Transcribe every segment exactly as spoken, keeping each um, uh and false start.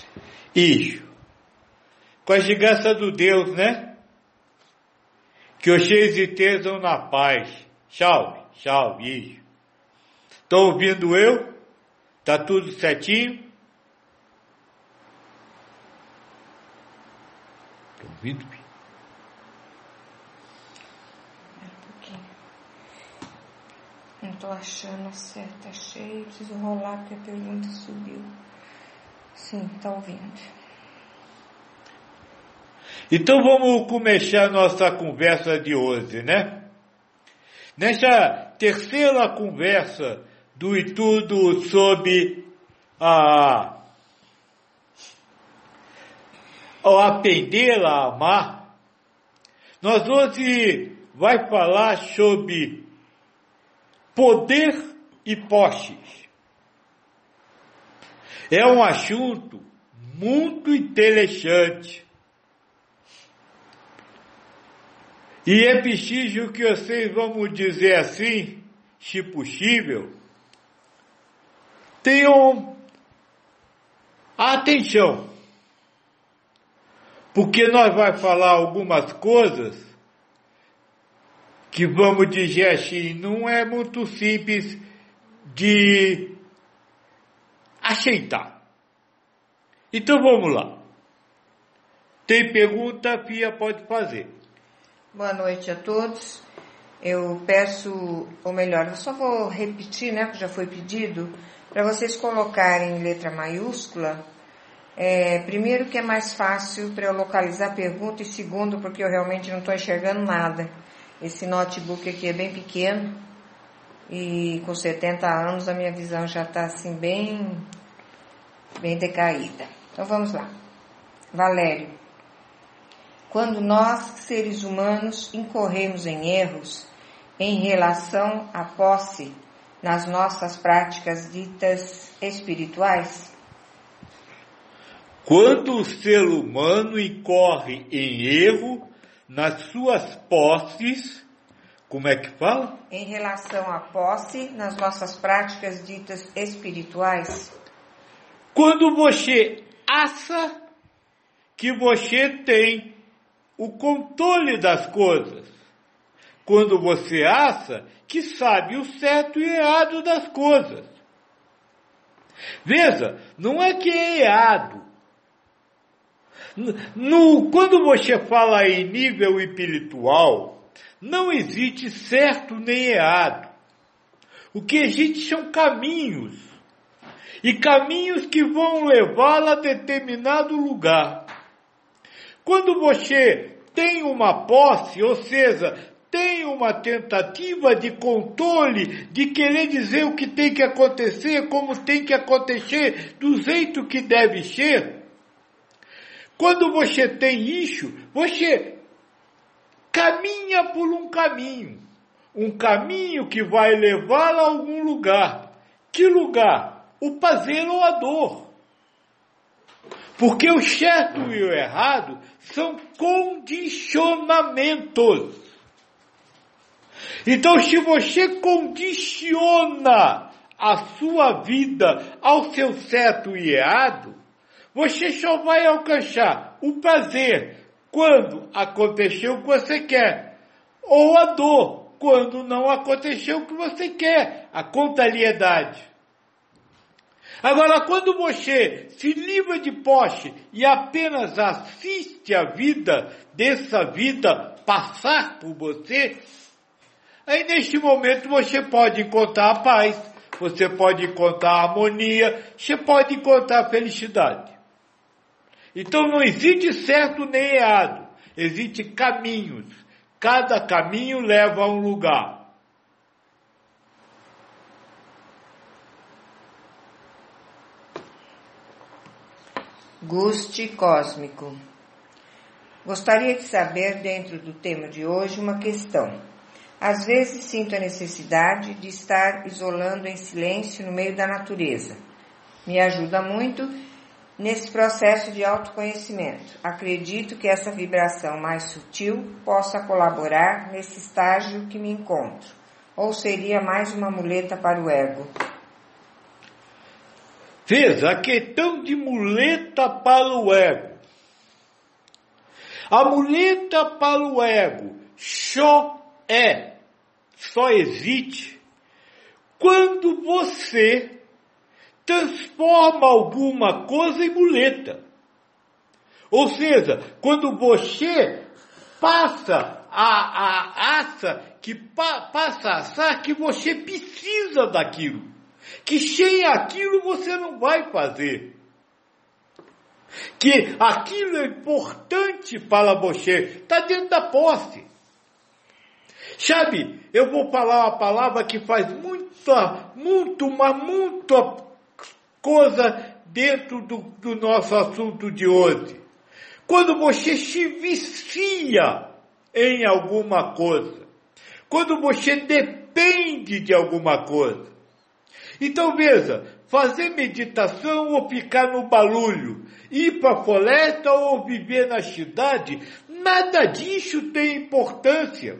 Isso. Com a graça do Deus, né? Que vocês estejam na paz. Salve, salve, isso. Estão ouvindo eu? Tá tudo certinho? Estão ouvindo? Não estou achando a seta, achei, preciso rolar porque a pergunta subiu. Sim, está ouvindo. Então vamos começar a nossa conversa de hoje, né? Nessa terceira conversa do estudo sobre a, ao aprender a amar, nós hoje vai falar sobre poder e posses. É um assunto muito interessante. E é preciso que vocês, vamos dizer assim, se possível, tenham atenção. Porque nós vamos falar algumas coisas que, vamos dizer assim, não é muito simples de aceitar. Então vamos lá. Tem pergunta, Fia, pode fazer. Boa noite a todos. Eu peço, ou melhor, eu só vou repetir, né, que já foi pedido, para vocês colocarem em letra maiúscula. É, primeiro que é mais fácil para eu localizar a pergunta, e segundo porque eu realmente não estou enxergando nada. Esse notebook aqui é bem pequeno e com setenta anos a minha visão já está assim bem, bem decaída. Então vamos lá. Valério, quando nós, seres humanos, incorremos em erros em relação à posse nas nossas práticas ditas espirituais? Quando o ser humano incorre em erro nas suas posses, como é que fala? Em relação à posse nas nossas práticas ditas espirituais. Quando você acha que você tem o controle das coisas. Quando você acha que sabe o certo e errado das coisas. Veja, não é que é errado. No, quando você fala em nível espiritual, não existe certo nem errado. O que existe são caminhos. E caminhos que vão levá-la a determinado lugar. Quando você tem uma posse, ou seja, tem uma tentativa de controle, de querer dizer o que tem que acontecer, como tem que acontecer, do jeito que deve ser, quando você tem isso, você caminha por um caminho, um caminho que vai levá-la a algum lugar. Que lugar? O prazer ou a dor. Porque o certo e o errado são condicionamentos. Então, se você condiciona a sua vida ao seu certo e errado, você só vai alcançar o prazer quando aconteceu o que você quer, ou a dor quando não aconteceu o que você quer, a contrariedade. Agora, quando você se livra de posse e apenas assiste a vida, dessa vida passar por você, aí neste momento você pode encontrar a paz, você pode encontrar a harmonia, você pode encontrar a felicidade. Então não existe certo nem errado, existem caminhos, cada caminho leva a um lugar. Guste cósmico. Gostaria de saber, dentro do tema de hoje, uma questão. Às vezes sinto a necessidade de estar isolando em silêncio no meio da natureza. Me ajuda muito nesse processo de autoconhecimento. Acredito que essa vibração mais sutil possa colaborar nesse estágio que me encontro. Ou seria mais uma muleta para o ego? Veja, a questão de muleta para o ego. A muleta para o ego só é, só existe quando você transforma alguma coisa em muleta. Ou seja, quando você passa a, a acha que pa, passa a achar que você precisa daquilo, que sem aquilo você não vai fazer, que aquilo é importante para você, está dentro da posse. Sabe, eu vou falar uma palavra que faz muita, muito, mas muita coisa dentro do, do nosso assunto de hoje. Quando você se vicia em alguma coisa, quando você depende de alguma coisa. Então veja, fazer meditação ou ficar no barulho, ir para a floresta ou viver na cidade, nada disso tem importância.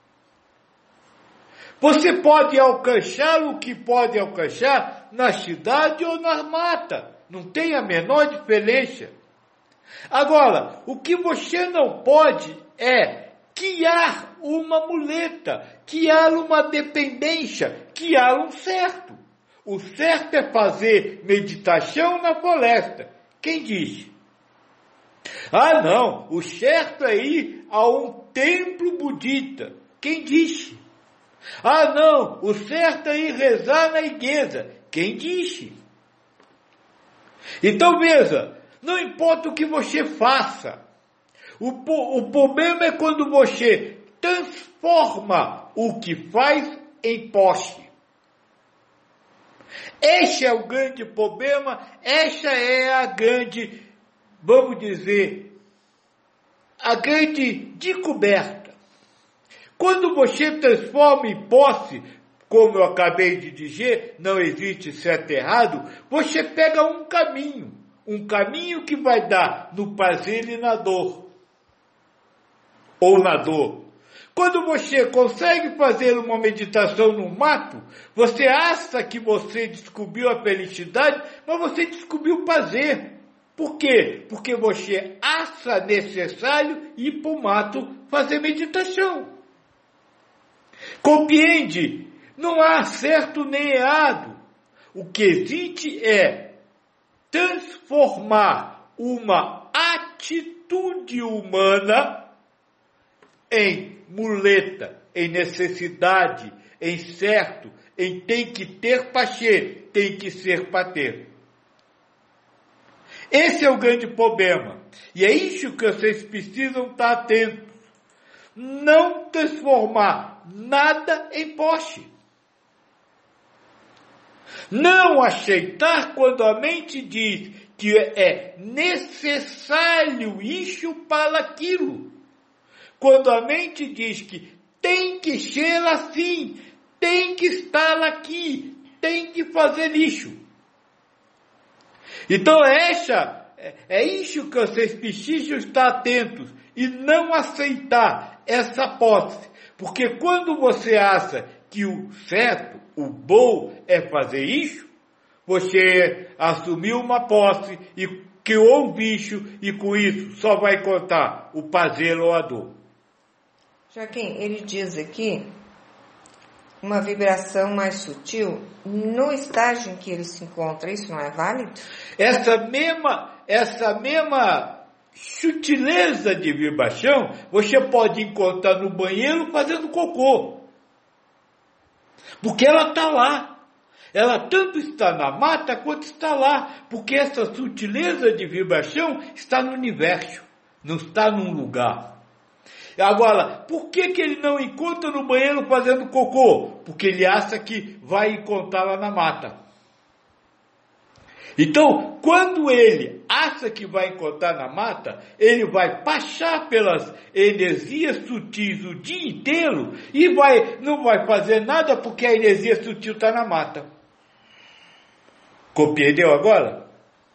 Você pode alcançar o que pode alcançar na cidade ou na mata, não tem a menor diferença. Agora, o que você não pode é criar uma muleta, criar uma dependência, criar um certo. O certo é fazer meditação na floresta. Quem diz? Ah, não, o certo é ir a um templo budista. Quem disse? Ah, não, o certo é ir rezar na igreja. Quem disse? Então veja, não importa o que você faça, o, o problema é quando você transforma o que faz em posse. Este é o grande problema, esta é a grande, vamos dizer, a grande descoberta. Quando você transforma em posse, como eu acabei de dizer, não existe certo e errado, você pega um caminho, um caminho que vai dar no prazer e na dor, ou na dor. Quando você consegue fazer uma meditação no mato, você acha que você descobriu a felicidade, mas você descobriu o prazer. Por quê? Porque você acha necessário ir para o mato fazer meditação. Compreende? Não há certo nem errado. O que existe é transformar uma atitude humana em muleta, em necessidade, em certo, em tem que ter para ser, tem que ser para ter. Esse é o grande problema. E é isso que vocês precisam estar atentos. Não transformar nada em posse. Não aceitar quando a mente diz que é necessário isso para aquilo. Quando a mente diz que tem que ser assim, tem que estar aqui, tem que fazer isso. Então essa, é isso que vocês precisam estar atentos e não aceitar essa posse. Porque quando você acha que o certo, o bom é fazer isso, você assumiu uma posse e criou um bicho e com isso só vai contar o prazer ou a dor. Joaquim, ele diz aqui uma vibração mais sutil no estágio em que ele se encontra, isso não é válido? Essa mesma, essa mesma sutileza de vibração você pode encontrar no banheiro fazendo cocô. Porque ela está lá. Ela tanto está na mata quanto está lá. Porque essa sutileza de vibração está no universo, não está num lugar. Agora, por que que ele não encontra no banheiro fazendo cocô? Porque ele acha que vai encontrar lá na mata. Então, quando ele acha que vai encontrar na mata, ele vai passar pelas energias sutis o dia inteiro e vai, não vai fazer nada porque a energia sutil está na mata. Compreendeu agora?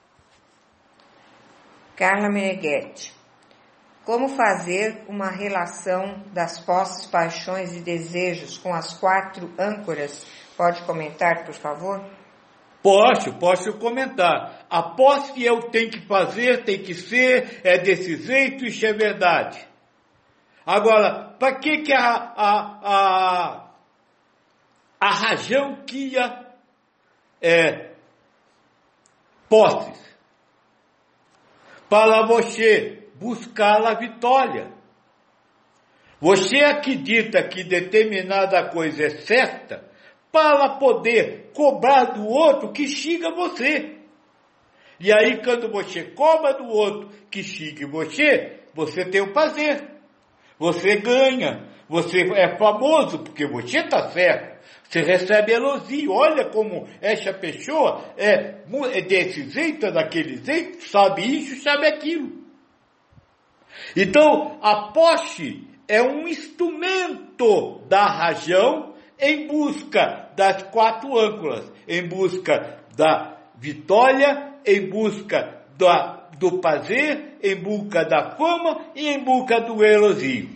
Carla Meneghetti. Como fazer uma relação das posses, paixões e desejos com as quatro âncoras? Pode comentar, por favor? Posso, posso comentar. A posse é o tem que fazer, tem que ser, é desse jeito, isso é verdade. Agora, para que que a, a, a, a rajão quia é, posses? Para você buscar a vitória. Você acredita que determinada coisa é certa para poder cobrar do outro que xinga você. E aí, quando você cobra do outro que xinga você, você tem o prazer. Você ganha. Você é famoso porque você está certo. Você recebe elogio. Olha como essa pessoa é, é desse jeito, é daquele jeito, sabe isso, sabe aquilo. Então, a posse é um instrumento da razão em busca das quatro âncoras, em busca da vitória, em busca da, do prazer, em busca da fama e em busca do elogio.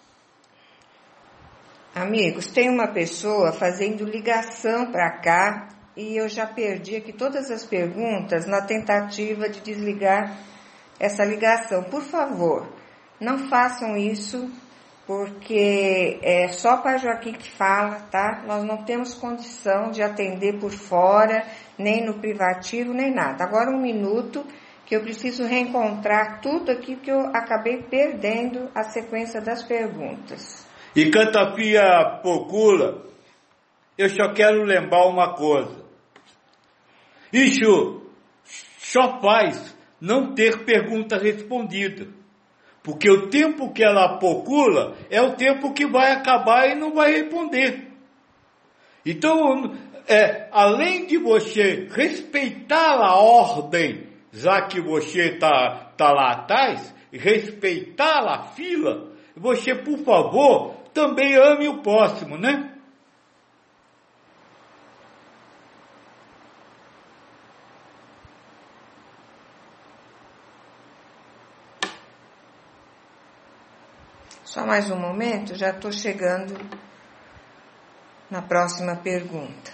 Amigos, tem uma pessoa fazendo ligação para cá e eu já perdi aqui todas as perguntas na tentativa de desligar essa ligação. Por favor, não façam isso, porque é só para Joaquim que fala, tá? Nós não temos condição de atender por fora, nem no privativo, nem nada. Agora um minuto, que eu preciso reencontrar tudo aqui, que eu acabei perdendo a sequência das perguntas. E Cantafia Pocula, eu só quero lembrar uma coisa. Isso só faz não ter pergunta respondida. Porque o tempo que ela pocula é o tempo que vai acabar e não vai responder. Então, é, além de você respeitar a ordem, já que você está tá lá atrás, respeitar a fila, você, por favor, também ame o próximo, né? Só mais um momento, já estou chegando na próxima pergunta.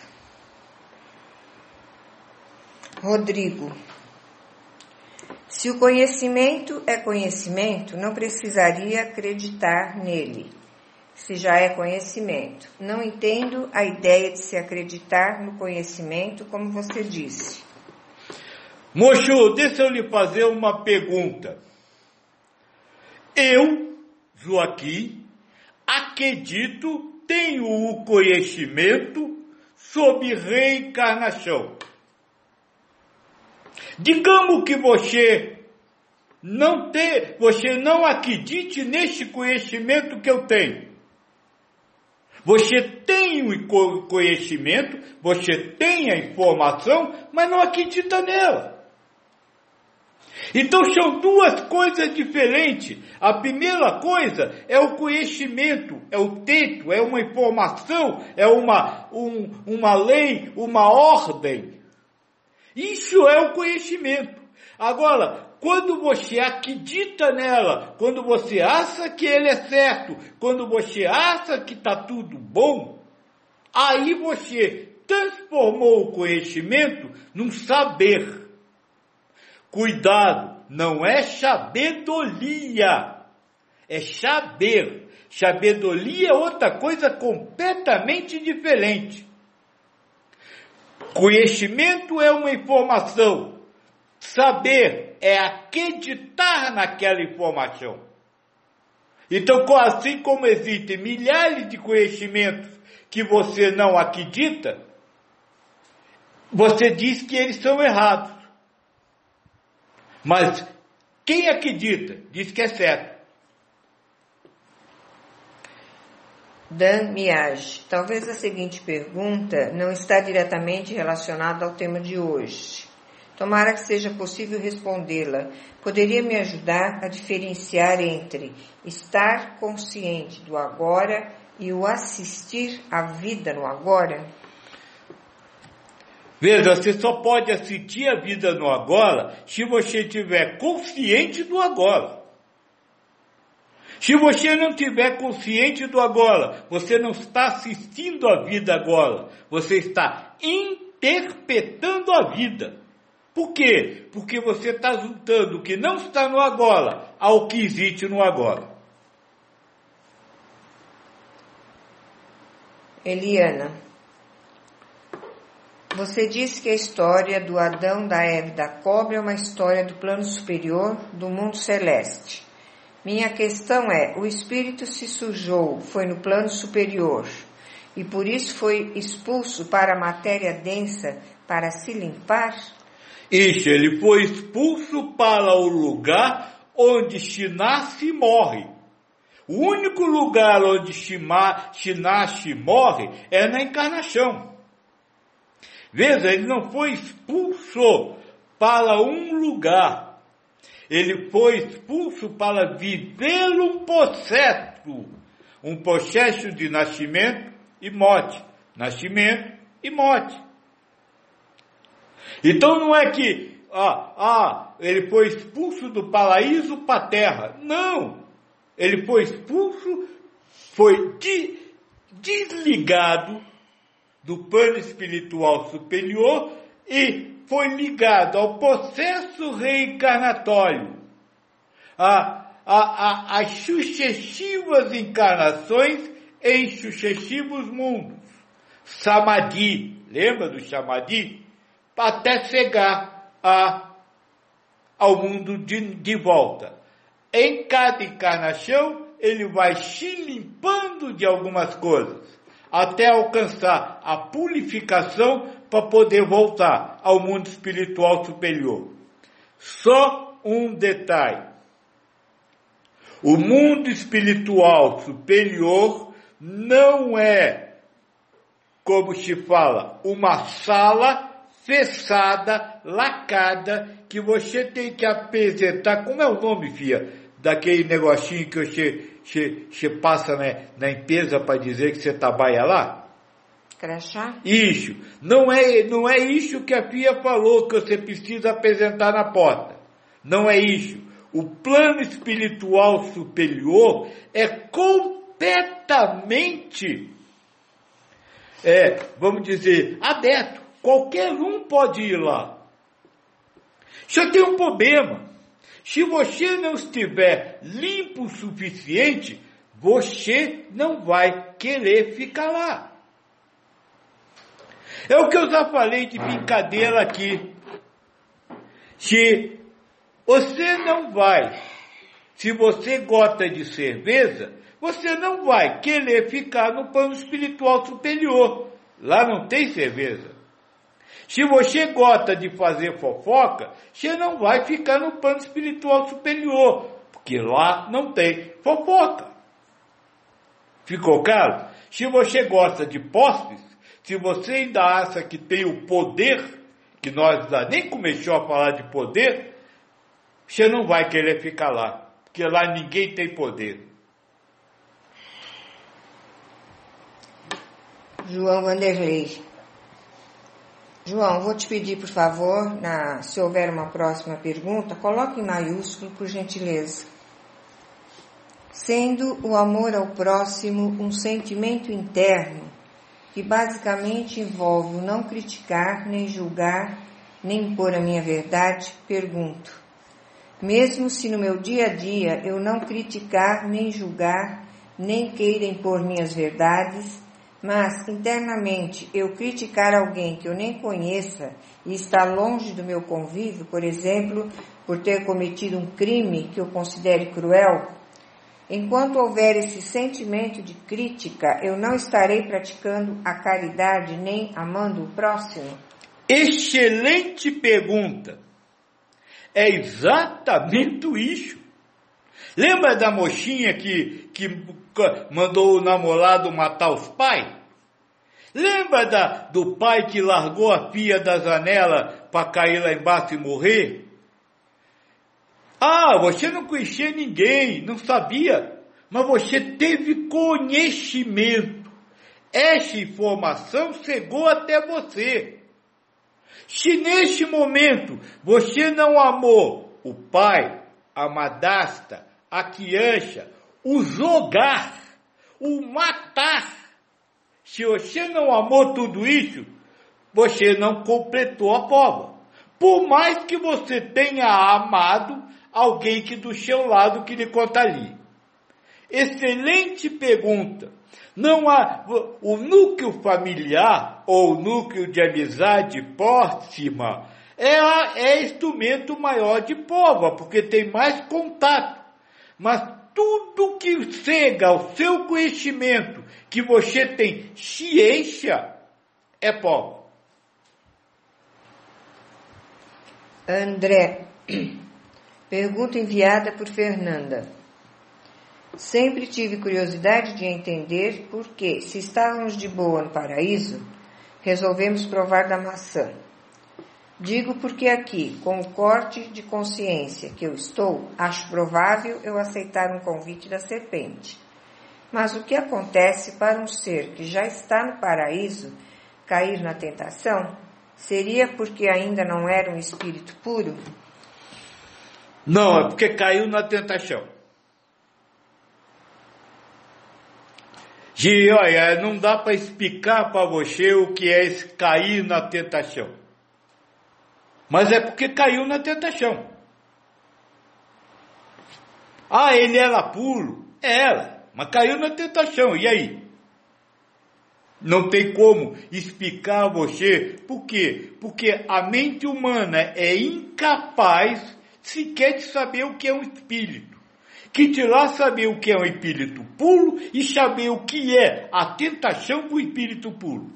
Rodrigo, se o conhecimento é conhecimento, não precisaria acreditar nele, se já é conhecimento. Não entendo a ideia de se acreditar no conhecimento, como você disse. Mocho, deixa eu lhe fazer uma pergunta. Eu, Joaquim, acredito, tenho o conhecimento sobre reencarnação. Digamos que você não tem, você não acredite nesse conhecimento que eu tenho. Você tem o conhecimento, você tem a informação, mas não acredita nela. Então são duas coisas diferentes. A primeira coisa é o conhecimento, é o texto, é uma informação, é uma, um, uma lei, uma ordem. Isso é o conhecimento. Agora, quando você acredita nela, quando você acha que ele é certo, quando você acha que está tudo bom, aí você transformou o conhecimento num saber. Cuidado, não é sabedoria, é saber. Sabedoria é outra coisa completamente diferente. Conhecimento é uma informação. Saber é acreditar naquela informação. Então, assim como existem milhares de conhecimentos que você não acredita, você diz que eles são errados. Mas quem acredita diz que é certo. Dan Miage, talvez a seguinte pergunta não está diretamente relacionada ao tema de hoje. Tomara que seja possível respondê-la. Poderia me ajudar a diferenciar entre estar consciente do agora e o assistir à vida no agora? Veja, você só pode assistir a vida no agora se você estiver consciente do agora. Se você não estiver consciente do agora, você não está assistindo a vida agora, você está interpretando a vida. Por quê? Porque você está juntando o que não está no agora ao que existe no agora. Eliana, você disse que a história do Adão, da Eva e da cobra é uma história do plano superior do mundo celeste. Minha questão é, o espírito se sujou, foi no plano superior, e por isso foi expulso para a matéria densa para se limpar? Isso, ele foi expulso para o lugar onde se nasce e morre. O único lugar onde se nasce e morre é na encarnação. Veja, ele não foi expulso para um lugar. Ele foi expulso para viver um processo. Um processo de nascimento e morte. Nascimento e morte. Então não é que ah, ah, ele foi expulso do paraíso para a terra. Não! Ele foi expulso, foi de, desligado do plano espiritual superior e foi ligado ao processo reencarnatório, a, a, a, as sucessivas encarnações em sucessivos mundos. Samadhi, lembra do Samadhi? Até chegar a, ao mundo de, de volta. Em cada encarnação, ele vai se limpando de algumas coisas, até alcançar a purificação para poder voltar ao mundo espiritual superior. Só um detalhe. O mundo espiritual superior não é, como se fala, uma sala fechada, lacada, que você tem que apresentar. Como é o nome, filha? Daquele negocinho que você, você, você passa, né, na empresa para dizer que você trabalha lá? Crachá? Isso. Não é, não é isso que a Fia falou, que você precisa apresentar na porta. Não é isso. O plano espiritual superior é completamente, é, vamos dizer, aberto. Qualquer um pode ir lá. Só tem um problema. Se você não estiver limpo o suficiente, você não vai querer ficar lá. É o que eu já falei de brincadeira aqui. Se você não vai, se você gosta de cerveja, você não vai querer ficar no plano espiritual superior. Lá não tem cerveja. Se você gosta de fazer fofoca, você não vai ficar no plano espiritual superior, porque lá não tem fofoca. Ficou claro? Se você gosta de posses, se você ainda acha que tem o poder, que nós ainda nem começamos a falar de poder, você não vai querer ficar lá, porque lá ninguém tem poder. João Vanderlei. João, vou te pedir, por favor, na, se houver uma próxima pergunta, coloque em maiúsculo, por gentileza. Sendo o amor ao próximo um sentimento interno que basicamente envolve o não criticar, nem julgar, nem impor a minha verdade, pergunto, mesmo se no meu dia a dia eu não criticar, nem julgar, nem queira impor minhas verdades, mas internamente eu criticar alguém que eu nem conheça e está longe do meu convívio, por exemplo, por ter cometido um crime que eu considere cruel, enquanto houver esse sentimento de crítica, eu não estarei praticando a caridade nem amando o próximo? Excelente pergunta. É exatamente isso. Lembra da mocinha que, que mandou o namorado matar os pais? Lembra da, do pai que largou a filha da janela para cair lá embaixo e morrer? Ah, você não conhecia ninguém, não sabia, mas você teve conhecimento. Essa informação chegou até você. Se nesse momento você não amou o pai, a madrasta, a criança, o jogar, o matar, se você não amou tudo isso, você não completou a prova. Por mais que você tenha amado alguém que do seu lado que lhe contaria. Excelente pergunta. Não há o núcleo familiar ou núcleo de amizade próxima é, a, é instrumento maior de prova, porque tem mais contato. Mas tudo que chega ao seu conhecimento, que você tem ciência, é prova. André, pergunta enviada por Fernanda. Sempre tive curiosidade de entender por que, se estávamos de boa no paraíso, resolvemos provar da maçã. Digo porque aqui, com o corte de consciência que eu estou, acho provável eu aceitar um convite da serpente. Mas o que acontece para um ser que já está no paraíso cair na tentação? Seria porque ainda não era um espírito puro? Não, é porque caiu na tentação. E olha, não dá para explicar para você o que é esse cair na tentação. Mas é porque caiu na tentação. Ah, ele era puro? Era, mas caiu na tentação. E aí? Não tem como explicar a você. Por quê? Porque a mente humana é incapaz sequer de saber o que é um espírito. Que dirá saber o que é um espírito puro e saber o que é a tentação do espírito puro.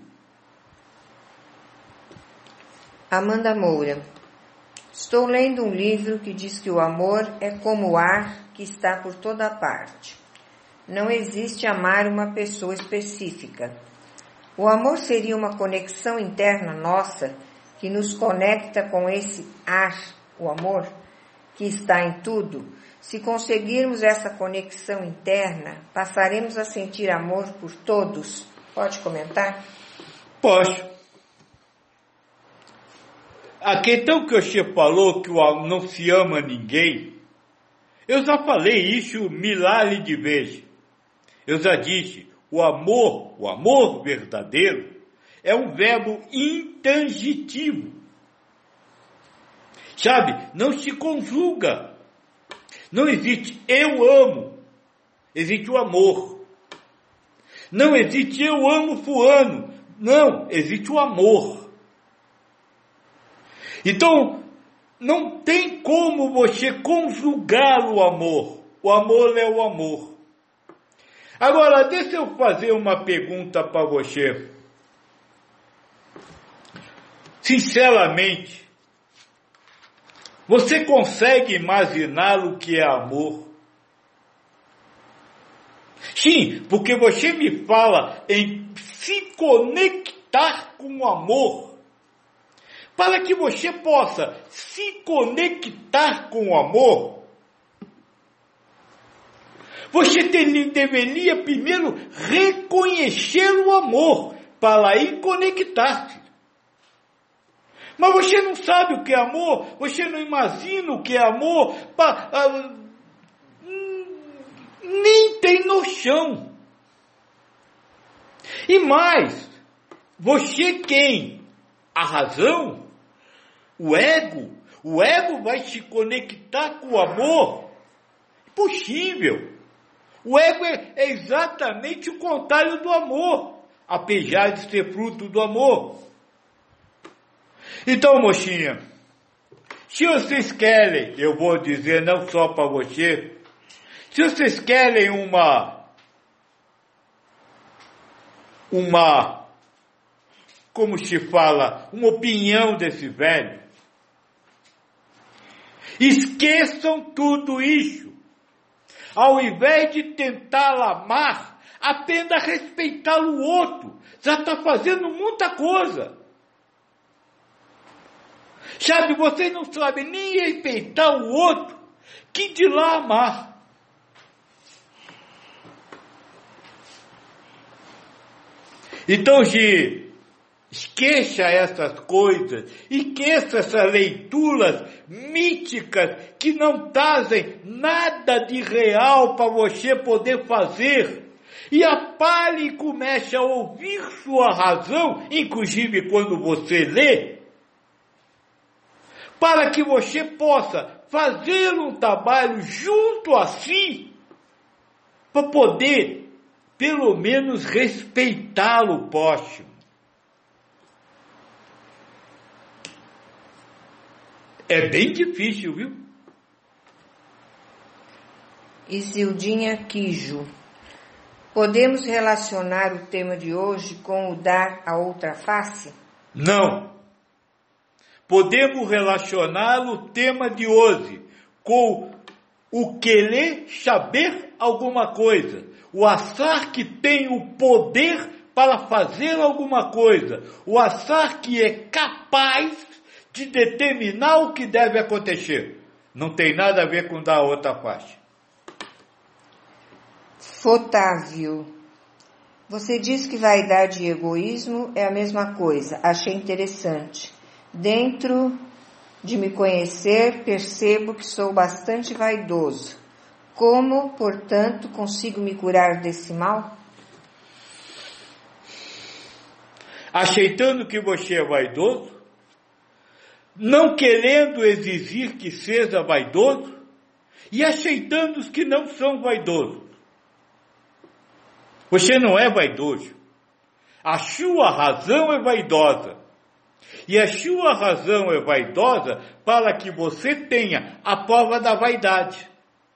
Amanda Moura. Estou lendo um livro que diz que o amor é como o ar que está por toda parte. Não existe amar uma pessoa específica. O amor seria uma conexão interna nossa que nos conecta com esse ar, o amor, que está em tudo. Se conseguirmos essa conexão interna, passaremos a sentir amor por todos. Pode comentar? Posso. A questão que você falou que não se ama ninguém, eu já falei isso milhares de vezes. Eu já disse, o amor, o amor verdadeiro, é um verbo intangível. Sabe, não se conjuga. Não existe eu amo, existe o amor. Não existe eu amo fulano, não, existe o amor. Então, não tem como você conjugar o amor. O amor é o amor. Agora, deixa eu fazer uma pergunta para você. Sinceramente, você consegue imaginar o que é amor? Sim, porque você me fala em se conectar com o amor. Para que você possa se conectar com o amor, você deveria primeiro reconhecer o amor para aí conectar-se. Mas você não sabe o que é amor, você não imagina o que é amor, pra, ah, nem tem noção. E mais, você tem a razão, o ego, o ego vai se conectar com o amor? Impossível. O ego é, é exatamente o contrário do amor, apesar de ser fruto do amor. Então, mocinha, se vocês querem, eu vou dizer não só para você, se vocês querem uma, uma, como se fala, uma opinião desse velho, esqueçam tudo isso. Ao invés de tentar amar, aprenda a respeitar o outro. Já está fazendo muita coisa. Sabe, vocês não sabem nem respeitar o outro, que de lá amar. Então, se esqueça essas coisas, esqueça essas leituras míticas que não trazem nada de real para você poder fazer. e apale e comece a ouvir sua razão, inclusive quando você lê, para que você possa fazer um trabalho junto a si, para poder, pelo menos, respeitá-lo próximo. É bem difícil, viu? Isildinha Quijo. Podemos relacionar o tema de hoje com o dar a outra face? Não. Podemos relacionar o tema de hoje com o querer saber alguma coisa, o achar que tem o poder para fazer alguma coisa, o achar que é capaz de determinar o que deve acontecer. Não tem nada a ver com dar outra face. Otávio, você diz que vaidade e egoísmo é a mesma coisa. Achei interessante. Dentro de me conhecer, percebo que sou bastante vaidoso. Como, portanto, consigo me curar desse mal? Aceitando que você é vaidoso, não querendo exigir que seja vaidoso, e aceitando os que não são vaidosos. Você não é vaidoso. A sua razão é vaidosa. E a sua razão é vaidosa para que você tenha a prova da vaidade.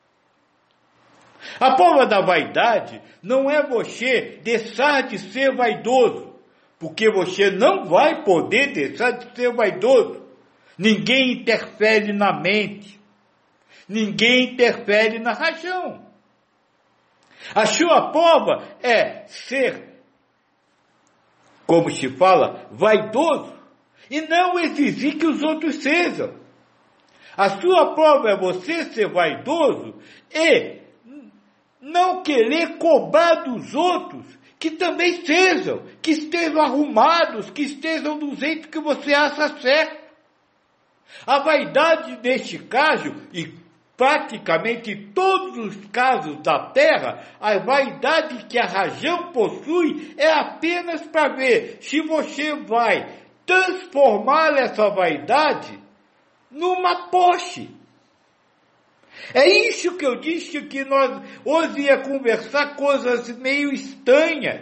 A prova da vaidade não é você deixar de ser vaidoso, porque você não vai poder deixar de ser vaidoso. Ninguém interfere na mente. Ninguém interfere na razão. A sua prova é ser, como se fala, vaidoso, e não exigir que os outros sejam. A sua prova é você ser vaidoso e não querer cobrar dos outros que também sejam, que estejam arrumados, que estejam do jeito que você acha certo. A vaidade neste caso, e praticamente em todos os casos da Terra, a vaidade que a razão possui é apenas para ver se você vai transformar essa vaidade numa posse. É isso que eu disse, que nós hoje ia conversar coisas meio estranhas.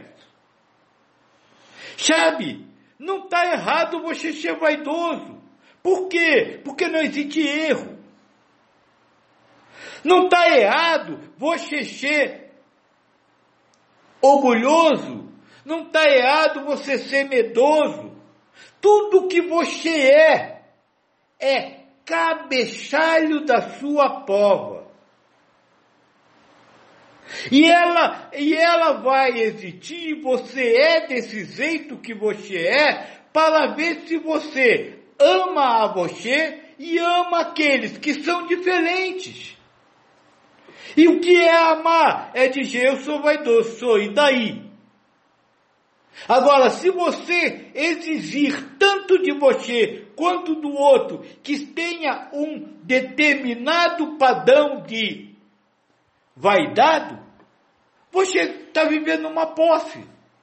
Sabe, não está errado você ser vaidoso. Por quê? Porque não existe erro. Não está errado você ser orgulhoso. Não está errado você ser medroso. Tudo que você é, é cabeçalho da sua prova. E ela, e ela vai existir, você é desse jeito que você é, para ver se você ama a você e ama aqueles que são diferentes. E o que é amar? É dizer, eu sou vaidoso, sou, e daí? Agora, se você exigir tanto de você quanto do outro que tenha um determinado padrão de vaidade, você está vivendo uma posse.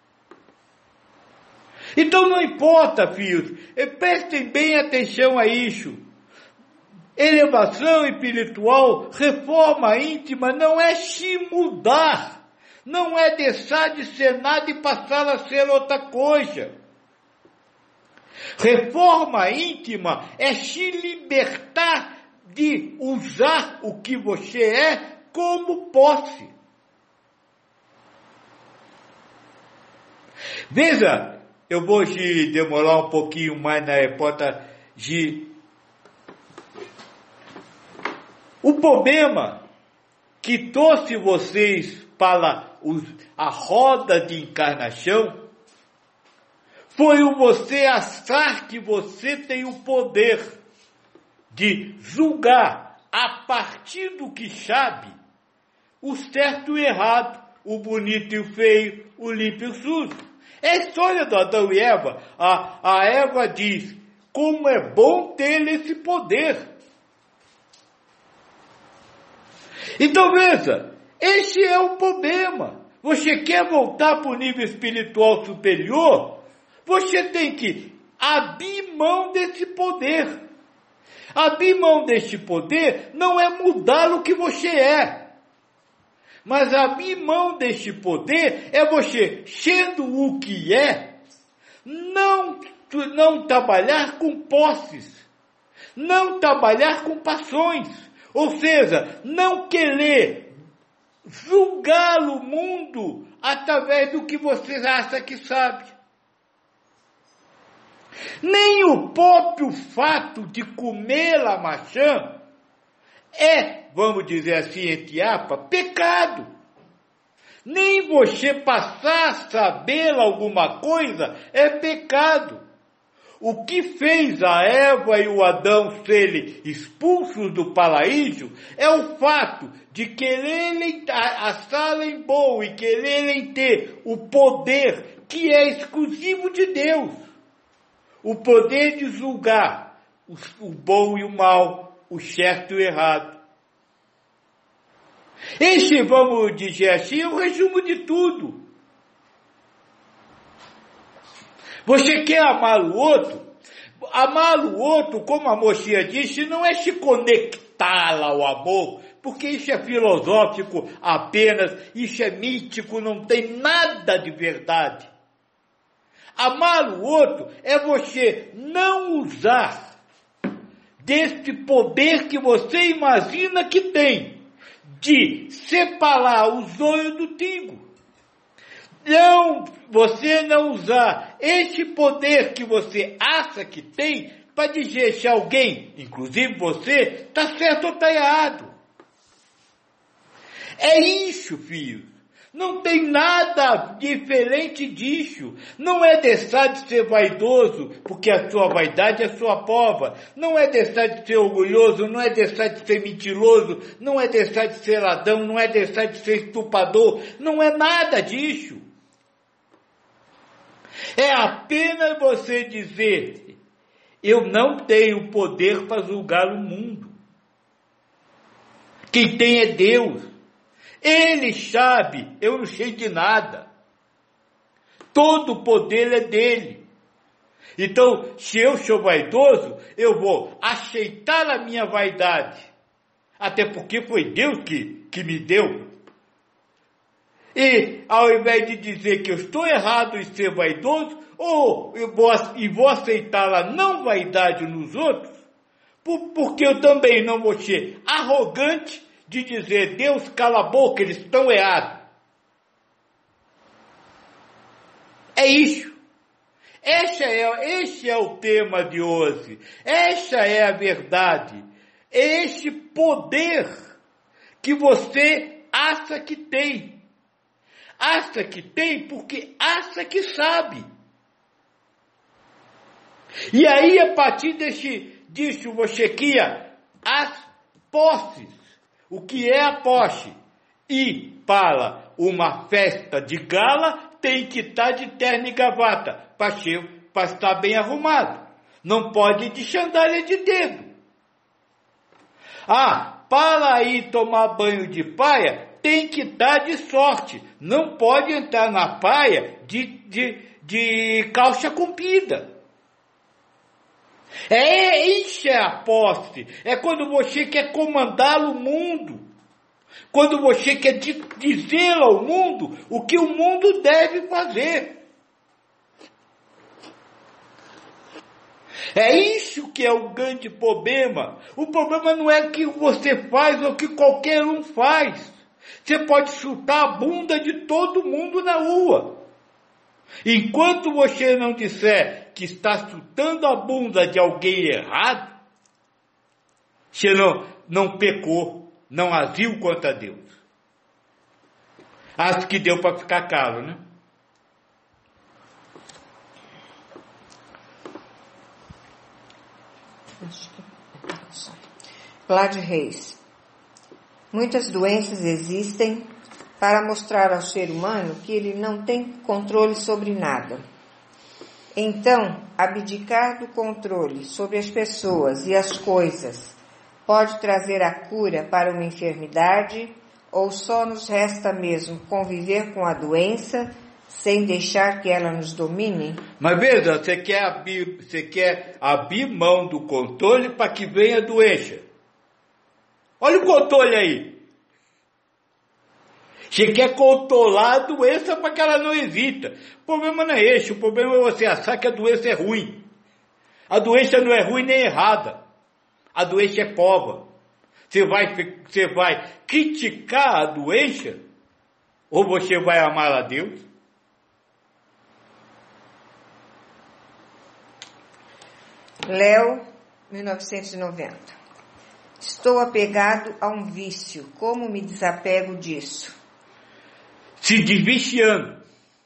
Então não importa, filhos, prestem bem atenção a isso. Elevação espiritual, reforma íntima, não é se mudar. Não é deixar de ser nada e passar a ser outra coisa. Reforma íntima é se libertar de usar o que você é como posse. Veja, eu vou te demorar um pouquinho mais na repórter de... O problema que trouxe vocês para a roda de encarnação foi o você achar que você tem o poder de julgar a partir do que sabe o certo e o errado, o bonito e o feio, o limpo e o sujo. É a história do Adão e Eva. A, a Eva diz, como é bom ter esse poder. Então veja, esse é o problema. Você quer voltar para o nível espiritual superior? Você tem que abrir mão desse poder. Abrir mão deste poder não é mudar o que você é. Mas abrir mão deste poder é você, sendo o que é, não, não trabalhar com posses, não trabalhar com paixões, ou seja, não querer julgar o mundo através do que você acha que sabe. Nem o próprio fato de comer a maçã é, vamos dizer assim, entre aspas, pecado. Nem você passar a saber alguma coisa é pecado. O que fez a Eva e o Adão serem expulsos do paraíso é o fato de quererem acharem bom e quererem ter o poder que é exclusivo de Deus. O poder de julgar o bom e o mal, o certo e o errado. Esse, vamos dizer assim, é o resumo de tudo. Você quer amar o outro? Amar o outro, como a mocinha disse, não é se conectar ao amor, porque isso é filosófico apenas, isso é mítico, não tem nada de verdade. Amar o outro é você não usar deste poder que você imagina que tem, de separar o joio do trigo. Não, você não usar este poder que você acha que tem para dizer se alguém, inclusive você, está certo ou está errado. É isso, filho. Não tem nada diferente disso. Não é deixar de ser vaidoso, porque a sua vaidade é sua prova. Não é deixar de ser orgulhoso, não é deixar de ser mentiroso, não é deixar de ser ladrão, não é deixar de ser estuprador. Não é nada disso. É apenas você dizer, eu não tenho poder para julgar o mundo. Quem tem é Deus. Ele sabe, eu não sei de nada. Todo o poder é dele. Então, se eu sou vaidoso, eu vou aceitar a minha vaidade. Até porque foi Deus que, que me deu. E, ao invés de dizer que eu estou errado em ser vaidoso, ou eu vou, e vou aceitar a não vaidade nos outros, por, porque eu também não vou ser arrogante de dizer, Deus, cala a boca, eles estão errados. É isso. Esse é, esse é o tema de hoje. Essa é a verdade. É esse poder que você acha que tem. Acha que tem porque acha que sabe. E aí, a partir desse, disso, você cria as posses. O que é a posse? E para uma festa de gala, tem que estar de terno e gravata, para estar bem arrumado. Não pode ir de sandália de dedo. Ah, para ir tomar banho de praia, tem que estar de sorte. Não pode entrar na praia de, de, de calça comprida. É, isso é a posse. É quando você quer comandar o mundo. Quando você quer dizer ao mundo o que o mundo deve fazer. É isso que é o grande problema. O problema não é o que você faz ou o que qualquer um faz. Você pode chutar a bunda de todo mundo na rua. Enquanto você não disser que está chutando a bunda de alguém errado, você não, não pecou, não agiu contra Deus. Acho que deu para ficar claro, né? Vlad Reis. Muitas doenças existem para mostrar ao ser humano que ele não tem controle sobre nada. Então, abdicar do controle sobre as pessoas e as coisas pode trazer a cura para uma enfermidade ou só nos resta mesmo conviver com a doença sem deixar que ela nos domine? Mas veja, você quer abrir, você quer abrir mão do controle para que venha a doença. Olha o controle aí. Você quer controlar a doença para que ela não exista. O problema não é esse, o problema é você achar que a doença é ruim. A doença não é ruim nem errada. A doença é prova. Você vai, você vai criticar a doença ou você vai amar a Deus? Léo, mil novecentos e noventa. Estou apegado a um vício. Como me desapego disso? Se desviciando.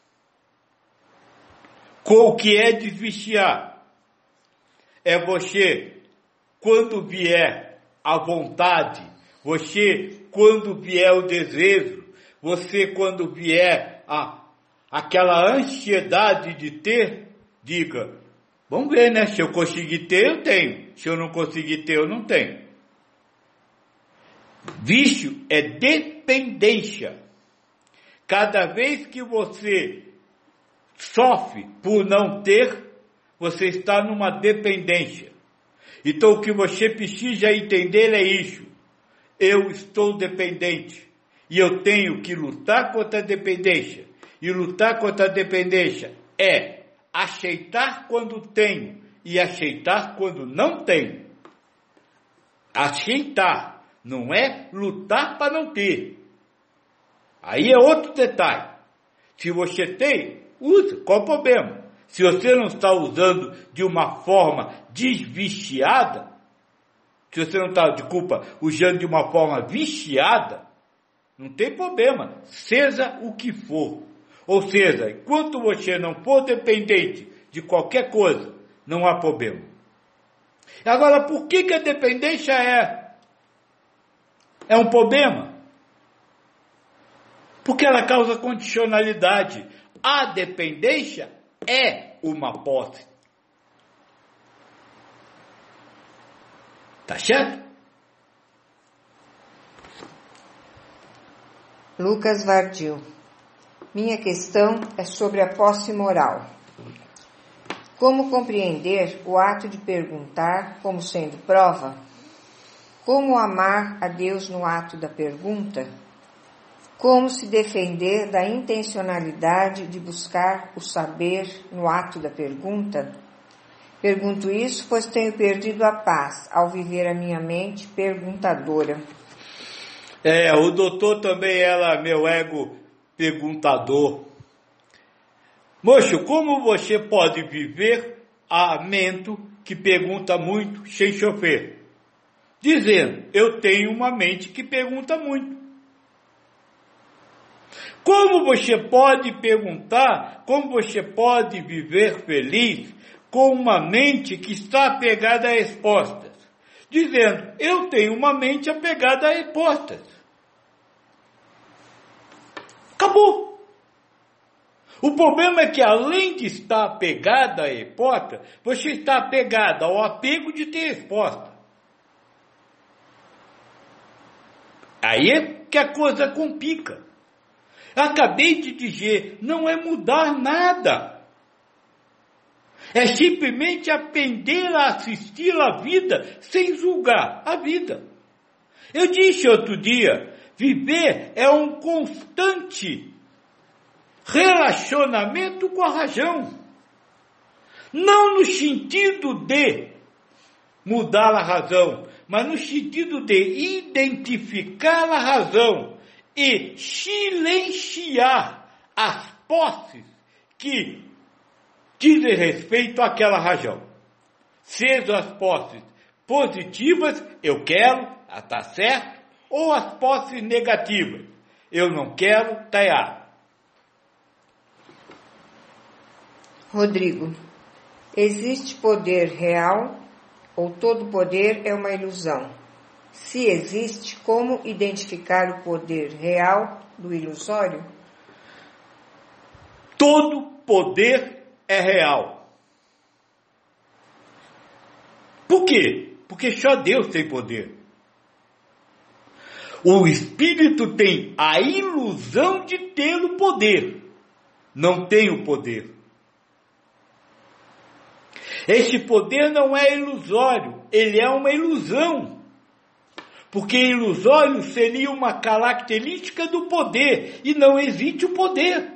Com o que é desviciar? É você, quando vier a vontade, você, quando vier o desejo, você, quando vier a, aquela ansiedade de ter, diga, vamos ver, né? Se eu conseguir ter, eu tenho. Se eu não conseguir ter, eu não tenho. Vício é dependência. Cada vez que você sofre por não ter, você está numa dependência. Então o que você precisa entender é isso. Eu estou dependente. E eu tenho que lutar contra a dependência. E lutar contra a dependência é aceitar quando tenho e aceitar quando não tenho. Aceitar não é lutar para não ter. Aí é outro detalhe. Se você tem, usa, qual o problema? Se você não está usando de uma forma desviciada, se você não está, desculpa, usando de uma forma viciada, não tem problema, seja o que for. Ou seja, enquanto você não for dependente de qualquer coisa, não há problema. Agora, por que que a dependência é, é um problema? Porque ela causa condicionalidade. A dependência é uma posse. Tá certo? Lucas Vardil. Minha questão é sobre a posse moral. Como compreender o ato de perguntar como sendo prova? Como amar a Deus no ato da pergunta? Como se defender da intencionalidade de buscar o saber no ato da pergunta? Pergunto isso, pois tenho perdido a paz ao viver a minha mente perguntadora. É, o doutor também era meu ego perguntador. Moço, como você pode viver a mente que pergunta muito sem sofrer? Dizendo, eu tenho uma mente que pergunta muito. Como você pode perguntar, como você pode viver feliz com uma mente que está apegada a respostas? Dizendo, eu tenho uma mente apegada a respostas. Acabou. O problema é que além de estar apegada a resposta, você está apegada ao apego de ter resposta. Aí é que a coisa complica. Acabei de dizer, não é mudar nada. É simplesmente aprender a assistir a vida sem julgar a vida. Eu disse outro dia, viver é um constante relacionamento com a razão. Não no sentido de mudar a razão, mas no sentido de identificar a razão e silenciar as posses que dizem respeito àquela razão. Sejam as posses positivas, eu quero, está certo, ou as posses negativas, eu não quero, está errado. Rodrigo, existe poder real ou todo poder é uma ilusão? Se existe, como identificar o poder real do ilusório? Todo poder é real. Por quê? Porque só Deus tem poder. O espírito tem a ilusão de ter o poder. Não tem o poder. Este poder não é ilusório, ele é uma ilusão. Porque ilusório seria uma característica do poder, e não existe o poder.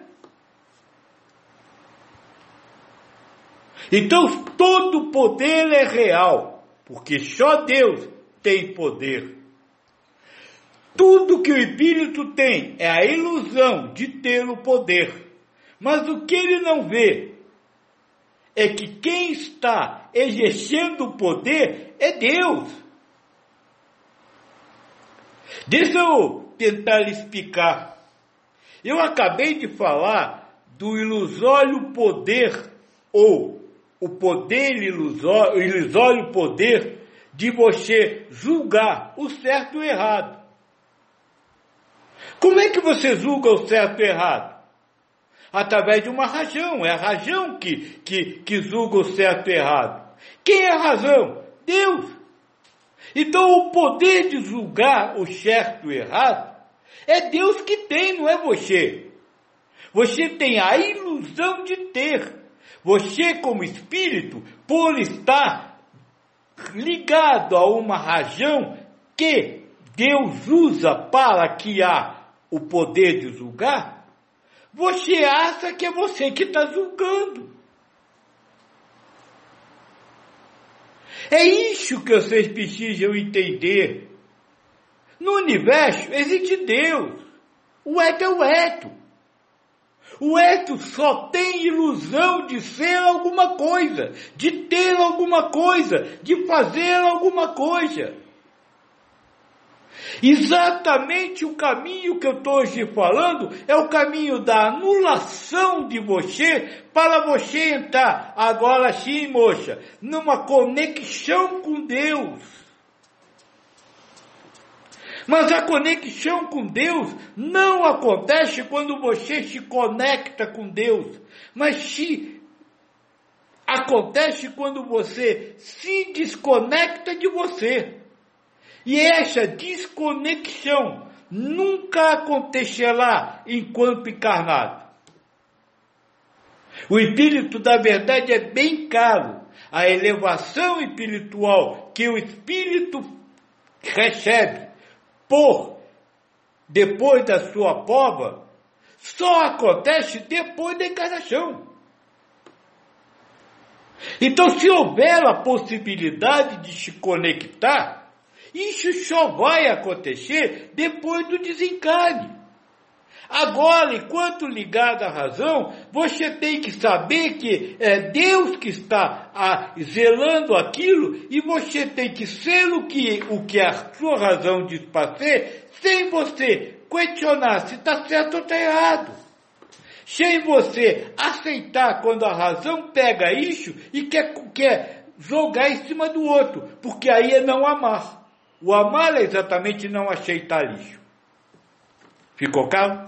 Então todo poder é real, porque só Deus tem poder. Tudo que o espírito tem é a ilusão de ter o poder. Mas o que ele não vê é que quem está exercendo o poder é Deus. Deixa eu tentar lhe explicar. Eu acabei de falar do ilusório poder, ou o poder ilusório, o ilusório poder de você julgar o certo e o errado. Como é que você julga o certo e o errado? Através de uma razão. É a razão que, que, que julga o certo e o errado. Quem é a razão? Deus. Então o poder de julgar o certo e o errado é Deus que tem, não é você. Você tem a ilusão de ter. Você, como espírito, por estar ligado a uma razão que Deus usa para que há o poder de julgar, você acha que é você que está julgando. É isso que vocês precisam entender. No universo existe Deus. O eto é o eto. O eto só tem ilusão de ser alguma coisa, de ter alguma coisa, de fazer alguma coisa. Exatamente o caminho que eu estou hoje falando é o caminho da anulação de você, para você entrar, agora sim, moça, numa conexão com Deus. Mas a conexão com Deus não acontece quando você se conecta com Deus, mas se acontece quando você se desconecta de você. E essa desconexão nunca acontecerá enquanto encarnado. O espírito da verdade é bem caro. A elevação espiritual que o espírito recebe por depois da sua prova só acontece depois da encarnação. Então, se houver a possibilidade de se conectar, isso só vai acontecer depois do desencarne. Agora, enquanto ligado à razão, você tem que saber que é Deus que está a, zelando aquilo, e você tem que ser o que, o que a sua razão diz para ser, sem você questionar se está certo ou está errado. Sem você aceitar quando a razão pega isso e quer, quer jogar em cima do outro, porque aí é não amar. O amar é exatamente não aceitar lixo. Ficou claro?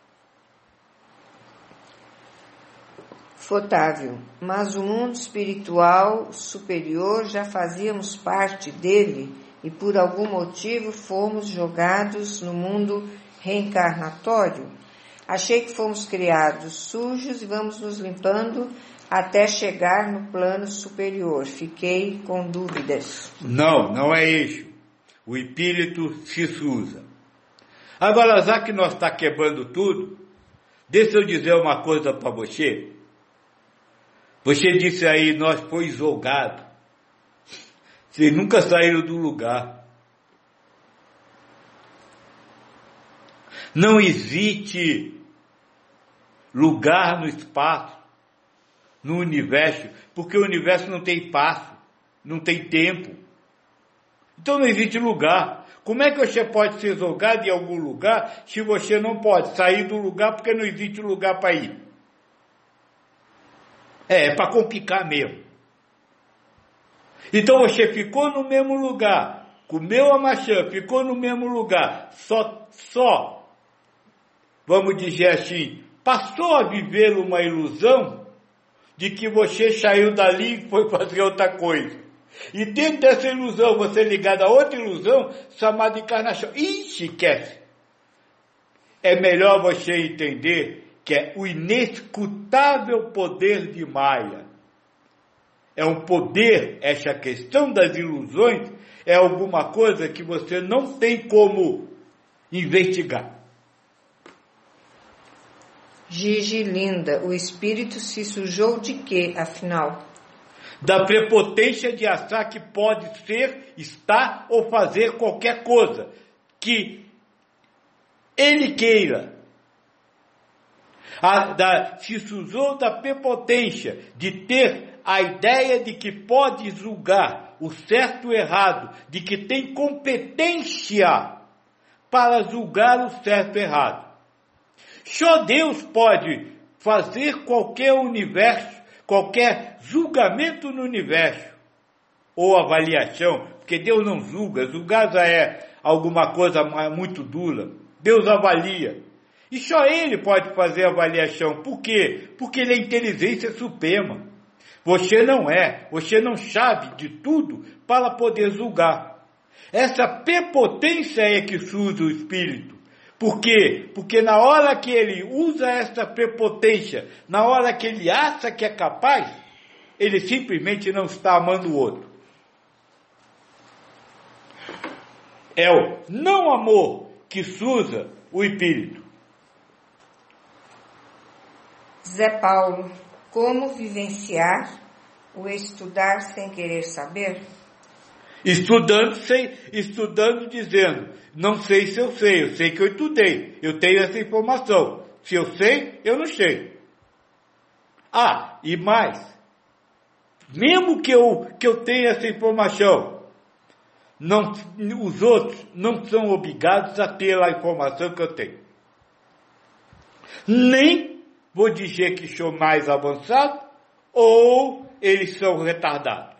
Otávio, mas o mundo espiritual superior já fazíamos parte dele e por algum motivo fomos jogados no mundo reencarnatório. Achei que fomos criados sujos e vamos nos limpando até chegar no plano superior. Fiquei com dúvidas. Não, não é isso. O espírito se suja. Agora, já que nós está quebrando tudo, deixa eu dizer uma coisa para você. Você disse aí, nós foi jogado. Vocês nunca saíram do lugar. Não existe lugar no espaço, no universo, porque o universo não tem espaço, não tem tempo. Então não existe lugar. Como é que você pode ser jogado em algum lugar se você não pode sair do lugar porque não existe lugar para ir? É, é para complicar mesmo. Então você ficou no mesmo lugar, comeu a maçã, ficou no mesmo lugar, só, só, vamos dizer assim, passou a viver uma ilusão de que você saiu dali e foi fazer outra coisa. E dentro dessa ilusão, você ligado a outra ilusão, chamada encarnação. Ixi, esquece. É melhor você entender que é o inescrutável poder de Maya. É um poder, essa questão das ilusões, é alguma coisa que você não tem como investigar. Gigi linda, o espírito se sujou de quê, afinal? Da prepotência de achar que pode ser, estar ou fazer qualquer coisa que ele queira. A, da, se sujou da prepotência de ter a ideia de que pode julgar o certo e o errado, de que tem competência para julgar o certo e o errado. Só Deus pode fazer qualquer universo, qualquer julgamento no universo, ou avaliação, porque Deus não julga, julgar já é alguma coisa muito dura. Deus avalia. E só Ele pode fazer avaliação. Por quê? Porque Ele é inteligência suprema. Você não é, você não sabe de tudo para poder julgar. Essa prepotência é que surge o espírito. Por quê? Porque na hora que ele usa essa prepotência, na hora que ele acha que é capaz, ele simplesmente não está amando o outro. É o não amor que surge o espírito. Zé Paulo, como vivenciar o estudar sem querer saber? Estudando, sem, estudando dizendo, não sei se eu sei, eu sei que eu estudei, eu tenho essa informação. Se eu sei, eu não sei. Ah, e mais, mesmo que eu, que eu tenha essa informação, não, os outros não são obrigados a ter a informação que eu tenho. Nem vou dizer que sou mais avançado, ou eles são retardados.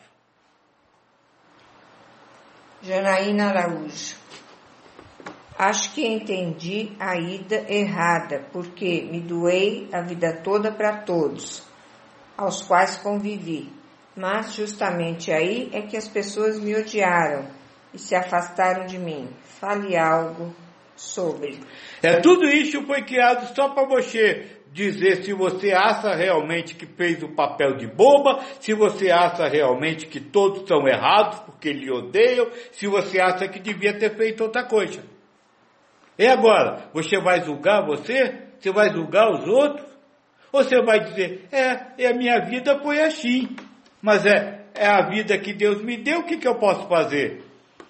Janaína Araújo. Acho que entendi a ida errada, porque me doei a vida toda para todos, aos quais convivi. Mas justamente aí é que as pessoas me odiaram e se afastaram de mim. Fale algo sobre. É, tudo isso foi criado só para você dizer se você acha realmente que fez o papel de boba, se você acha realmente que todos estão errados porque lhe odeiam, se você acha que devia ter feito outra coisa. E agora, você vai julgar você? Você vai julgar os outros? Ou você vai dizer, é, a minha vida foi assim, mas é, é a vida que Deus me deu, o que, que eu posso fazer?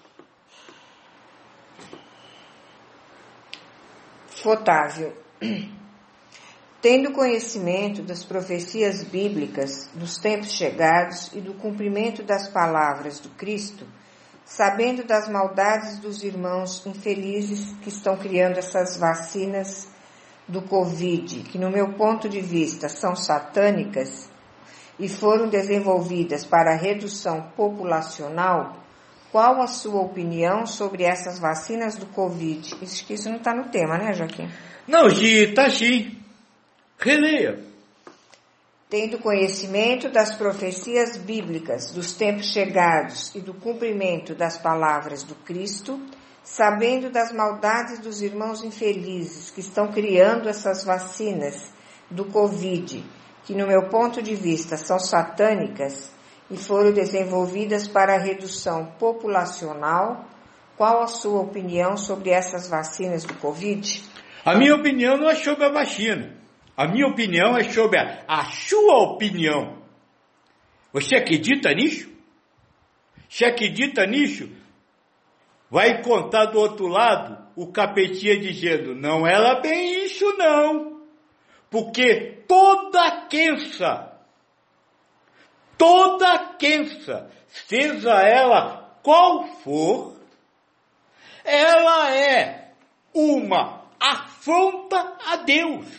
Otávio. Tendo conhecimento das profecias bíblicas, dos tempos chegados e do cumprimento das palavras do Cristo, sabendo das maldades dos irmãos infelizes que estão criando essas vacinas do Covid, que no meu ponto de vista são satânicas e foram desenvolvidas para a redução populacional, qual a sua opinião sobre essas vacinas do Covid? Isso que isso não está no tema, né, Joaquim? Não, Gi, está sim. Releia. Tendo conhecimento das profecias bíblicas, dos tempos chegados e do cumprimento das palavras do Cristo, sabendo das maldades dos irmãos infelizes que estão criando essas vacinas do Covid, que no meu ponto de vista são satânicas e foram desenvolvidas para a redução populacional, qual a sua opinião sobre essas vacinas do Covid? A minha opinião não é sobre a vacina. A minha opinião é sobre a, a sua opinião. Você acredita nisso? Se acredita nisso, vai encontrar do outro lado o capetinha dizendo, não era bem isso não. Porque toda crença, toda crença, seja ela qual for, ela é uma afronta a Deus.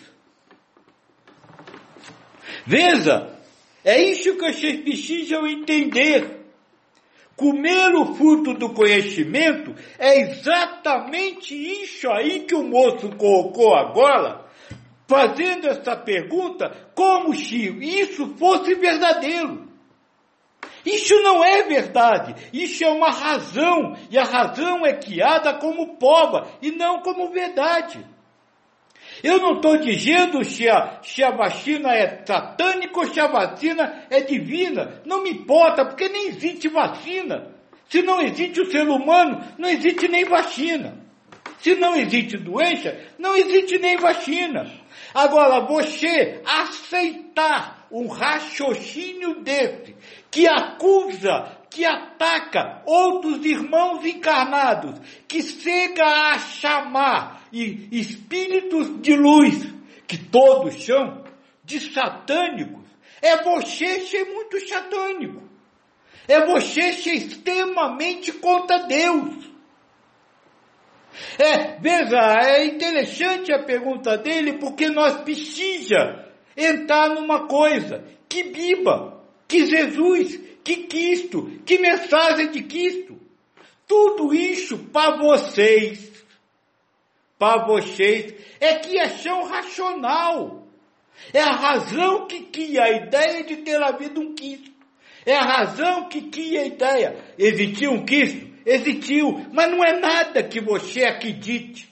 Veja, é isso que vocês precisam entender. Comer o fruto do conhecimento é exatamente isso aí que o moço colocou agora, fazendo essa pergunta como se isso fosse verdadeiro. Isso não é verdade, isso é uma razão, e a razão é guiada como prova, e não como verdade. Eu não estou dizendo se a, se a vacina é satânica ou se a vacina é divina, não me importa, porque nem existe vacina. Se não existe o ser humano, não existe nem vacina. Se não existe doença, não existe nem vacina. Agora, você aceitar um raciocínio desse, que acusa, que ataca outros irmãos encarnados, que chega a chamar e espíritos de luz, que todos são, de satânicos, é você ser muito satânico. É você ser extremamente contra Deus. É, veja, é interessante a pergunta dele, porque nós precisamos entrar numa coisa, que Bíblia, que Jesus, que Cristo, que mensagem de Cristo. Tudo isso para vocês, para vocês, é criação racional. É a razão que cria a ideia de ter havido um Cristo. É a razão que cria a ideia. Existiu um Cristo? Existiu, mas não é nada que você acredite.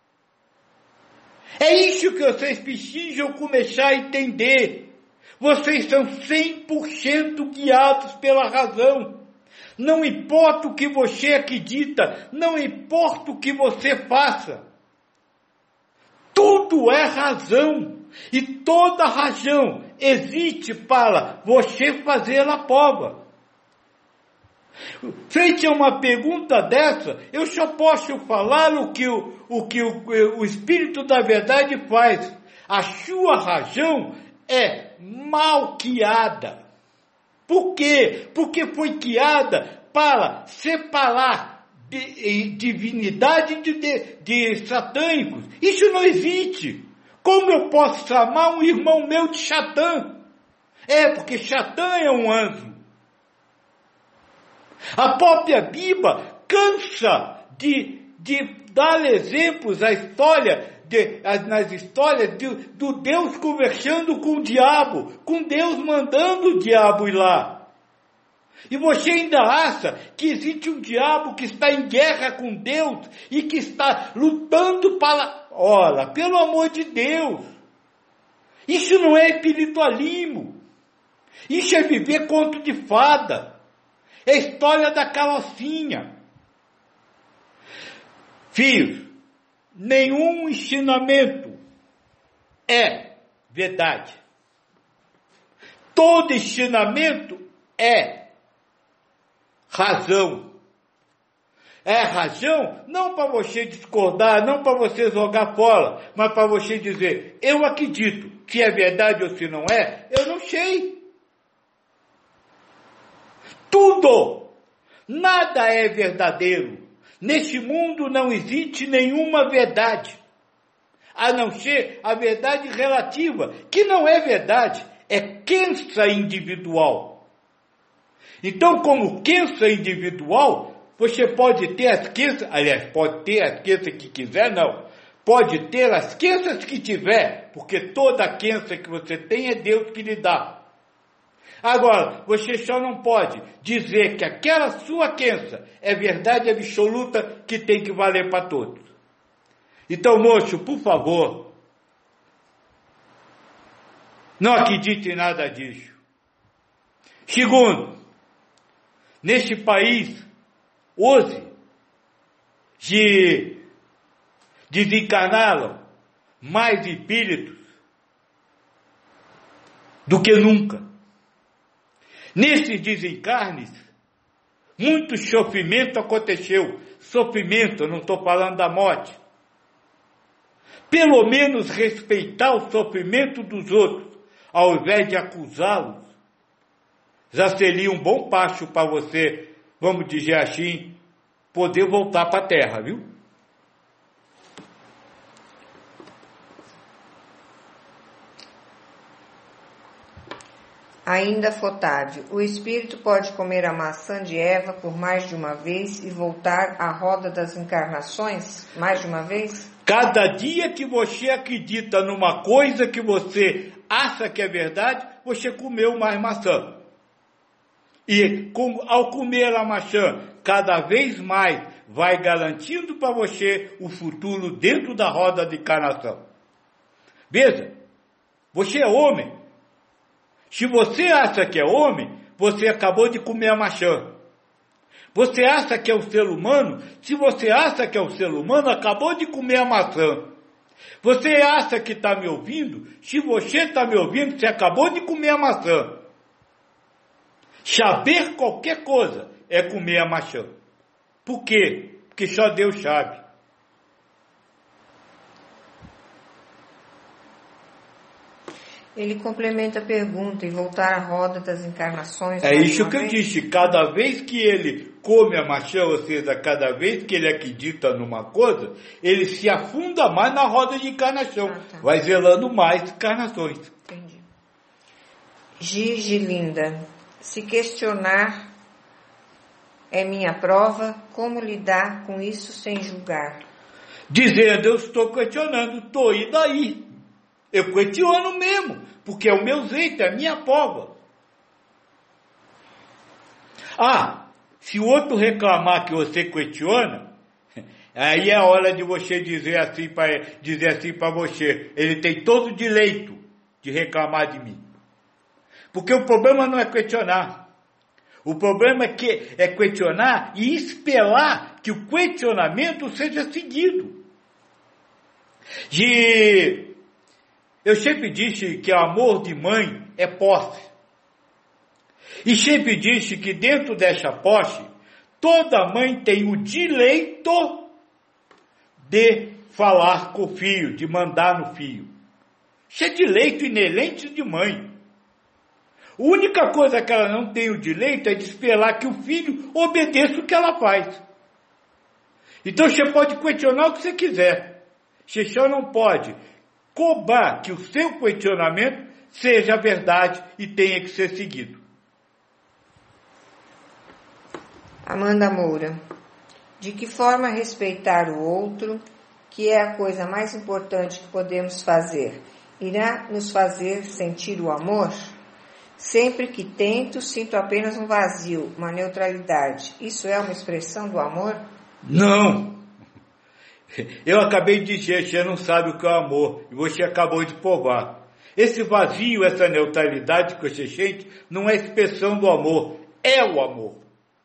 É isso que vocês precisam começar a entender. Vocês são cem por cento guiados pela razão. Não importa o que você acredita, não importa o que você faça. Tudo é razão. E toda razão existe para você fazer a prova. Frente a uma pergunta dessa, eu só posso falar o que o, o, que o, o Espírito da Verdade faz. A sua razão é mal guiada. Por quê? Porque foi guiada para separar de, divindade de, de, de satânicos. Isso não existe. Como eu posso chamar um irmão meu de Satã? É, porque Satã é um anjo. A própria Bíblia cansa de, de dar exemplos à história, de, nas histórias de, do Deus conversando com o diabo, com Deus mandando o diabo ir lá. E você ainda acha que existe um diabo que está em guerra com Deus e que está lutando para... Ora, pelo amor de Deus, isso não é espiritualismo, isso é viver conto de fada, é história da carrocinha. Filhos, nenhum ensinamento é verdade. Todo ensinamento é razão. É razão não para você discordar, não para você jogar fora, mas para você dizer, eu acredito, se é verdade ou se não é, eu não sei. Tudo, nada é verdadeiro. Neste mundo não existe nenhuma verdade, a não ser a verdade relativa, que não é verdade, é crença individual. Então, como crença individual, você pode ter as crenças, aliás, pode ter as crenças que quiser, não. Pode ter as crenças que tiver, porque toda crença que você tem é Deus que lhe dá. Agora, você só não pode dizer que aquela sua crença é verdade absoluta que tem que valer para todos. Então, moço, por favor, não acredite em nada disso. Segundo, neste país, hoje, de desencarnaram mais espíritos do que nunca. Nesses desencarnes, muito sofrimento aconteceu. Sofrimento, eu não estou falando da morte. Pelo menos respeitar o sofrimento dos outros, ao invés de acusá-los, já seria um bom passo para você, vamos dizer assim, poder voltar para a Terra, viu? Ainda Fotávio, o espírito pode comer a maçã de Eva por mais de uma vez e voltar à roda das encarnações mais de uma vez? Cada dia que você acredita numa coisa que você acha que é verdade, você comeu mais maçã. E com, ao comer a maçã, cada vez mais vai garantindo para você o futuro dentro da roda de encarnação. Veja, você é homem. Se você acha que é homem, você acabou de comer a maçã. Você acha que é um ser humano? Se você acha que é um ser humano, acabou de comer a maçã. Você acha que está me ouvindo? Se você está me ouvindo, você acabou de comer a maçã. Saber qualquer coisa é comer a maçã. Por quê? Porque só Deus sabe. Ele complementa a pergunta e voltar à roda das encarnações. É isso que eu disse. Cada vez que ele come a maçã, ou seja, cada vez que ele acredita numa coisa, ele se afunda mais na roda de encarnação. Ah, tá. Vai zelando mais encarnações. Entendi. Gigi Linda. Se questionar é minha prova, como lidar com isso sem julgar? Dizendo, eu estou questionando, estou e daí? Eu questiono mesmo, porque é o meu jeito, é a minha prova. Ah, se o outro reclamar que você questiona, aí é a hora de você dizer assim para dizer assim para você, ele tem todo o direito de reclamar de mim. Porque o problema não é questionar. O problema é, que, é questionar e esperar que o questionamento seja seguido. De... Eu sempre disse que o amor de mãe é posse. E sempre disse que dentro dessa posse, toda mãe tem o direito de falar com o filho, de mandar no filho. Isso é direito inerente de mãe. A única coisa que ela não tem o direito é de esperar que o filho obedeça o que ela faz. Então você pode questionar o que você quiser. Você só não pode cobrar que o seu questionamento seja verdade e tenha que ser seguido. Amanda Moura. De que forma respeitar o outro, que é a coisa mais importante que podemos fazer, irá nos fazer sentir o amor? Sempre que tento, sinto apenas um vazio, uma neutralidade. Isso é uma expressão do amor? Não! Eu acabei de dizer, você não sabe o que é o amor, e você acabou de provar. Esse vazio, essa neutralidade que você sente, não é expressão do amor, é o amor.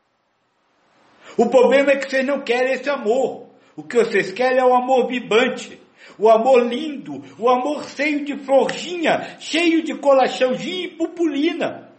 O problema é que vocês não querem esse amor. O que vocês querem é o amor vibrante, o amor lindo, o amor cheio de florzinha, cheio de colachãozinho e purpurina.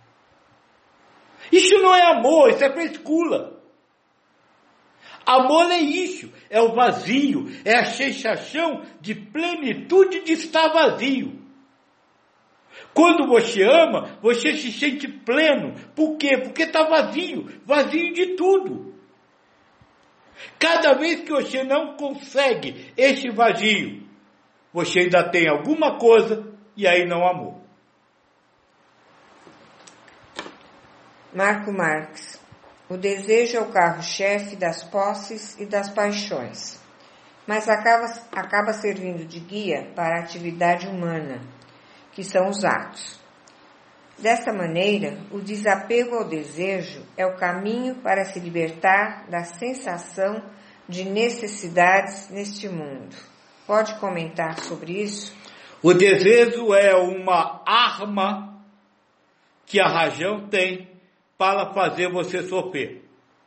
Isso não é amor, isso é frescura. Amor é isso, é o vazio, é a sensação de plenitude de estar vazio. Quando você ama, você se sente pleno. Por quê? Porque está vazio, vazio de tudo. Cada vez que você não consegue esse vazio, você ainda tem alguma coisa e aí não amou. Marco Marques. O desejo é o carro-chefe das posses e das paixões, mas acaba, acaba servindo de guia para a atividade humana, que são os atos. Desta maneira, o desapego ao desejo é o caminho para se libertar da sensação de necessidades neste mundo. Pode comentar sobre isso? O desejo é uma arma que a razão tem para fazer você sofrer.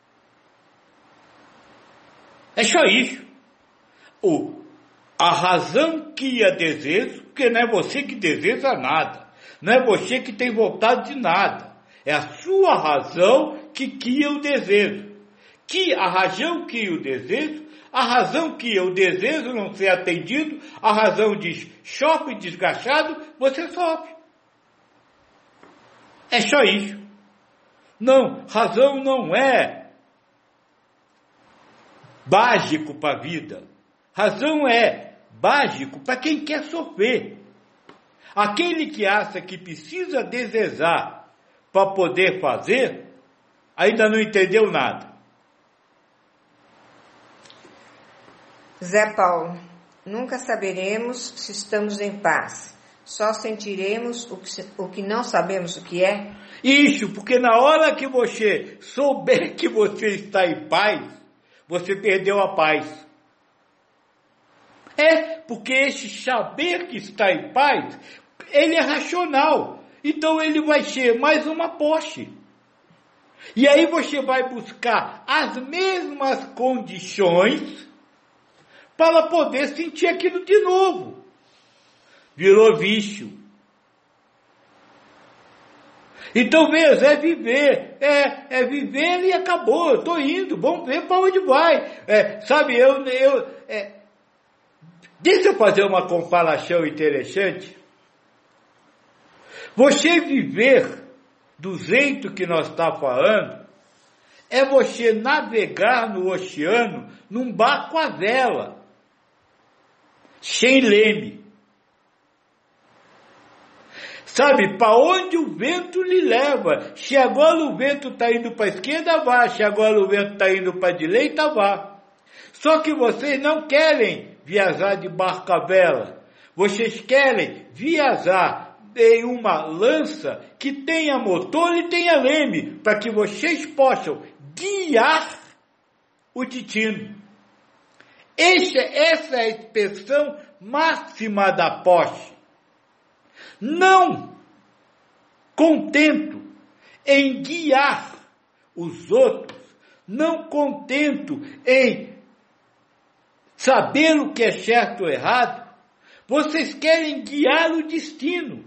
É só isso. O, a razão cria desejo, porque não é você que deseja nada. Não é você que tem vontade de nada. É a sua razão que cria o desejo. Que a razão cria o desejo, a razão cria o desejo não ser atendido, a razão diz, sofre desgastado, você sofre. É só isso. Não, razão não é básico para a vida. Razão é básico para quem quer sofrer. Aquele que acha que precisa desejar para poder fazer, ainda não entendeu nada. Zé Paulo, nunca saberemos se estamos em paz, só sentiremos o que, o que não sabemos o que é? Isso, porque na hora que você souber que você está em paz, você perdeu a paz. É, porque esse saber que está em paz, ele é racional. Então ele vai ser mais uma posse. E aí você vai buscar as mesmas condições para poder sentir aquilo de novo. Virou vício. Então veja, é viver, é, é viver e acabou, eu estou indo, vamos ver para onde vai. É, sabe, eu, eu é, deixa eu fazer uma comparação interessante. Você viver do jeito que nós estamos falando, é você navegar no oceano num barco à vela, sem leme. Sabe, para onde o vento lhe leva. Se agora o vento está indo para a esquerda, vá. Se agora o vento está indo para a direita, vá. Só que vocês não querem viajar de barco à vela. Vocês querem viajar em uma lança que tenha motor e tenha leme, para que vocês possam guiar o destino. Essa, essa é a expressão máxima da posse. Não contento em guiar os outros, não contento em saber o que é certo ou errado, vocês querem guiar o destino.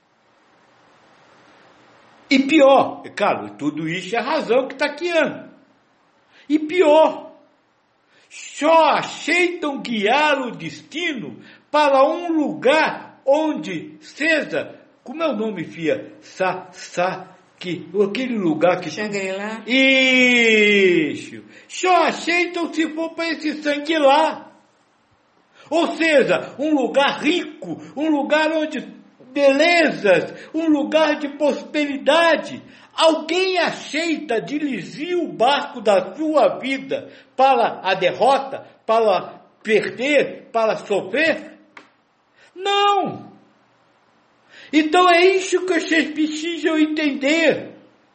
E pior, é claro, tudo isso é a razão que está guiando. E pior, só aceitam guiar o destino para um lugar onde seja, como é o nome, filha? Sa, sa, que, aquele lugar que... Shangri-La. Isso! Só aceitam se for para esse sangue lá. Ou seja, um lugar rico, um lugar onde belezas, um lugar de prosperidade. Alguém aceita dirigir o barco da sua vida para a derrota, para perder, para sofrer? Não! Então é isso que vocês precisam entender.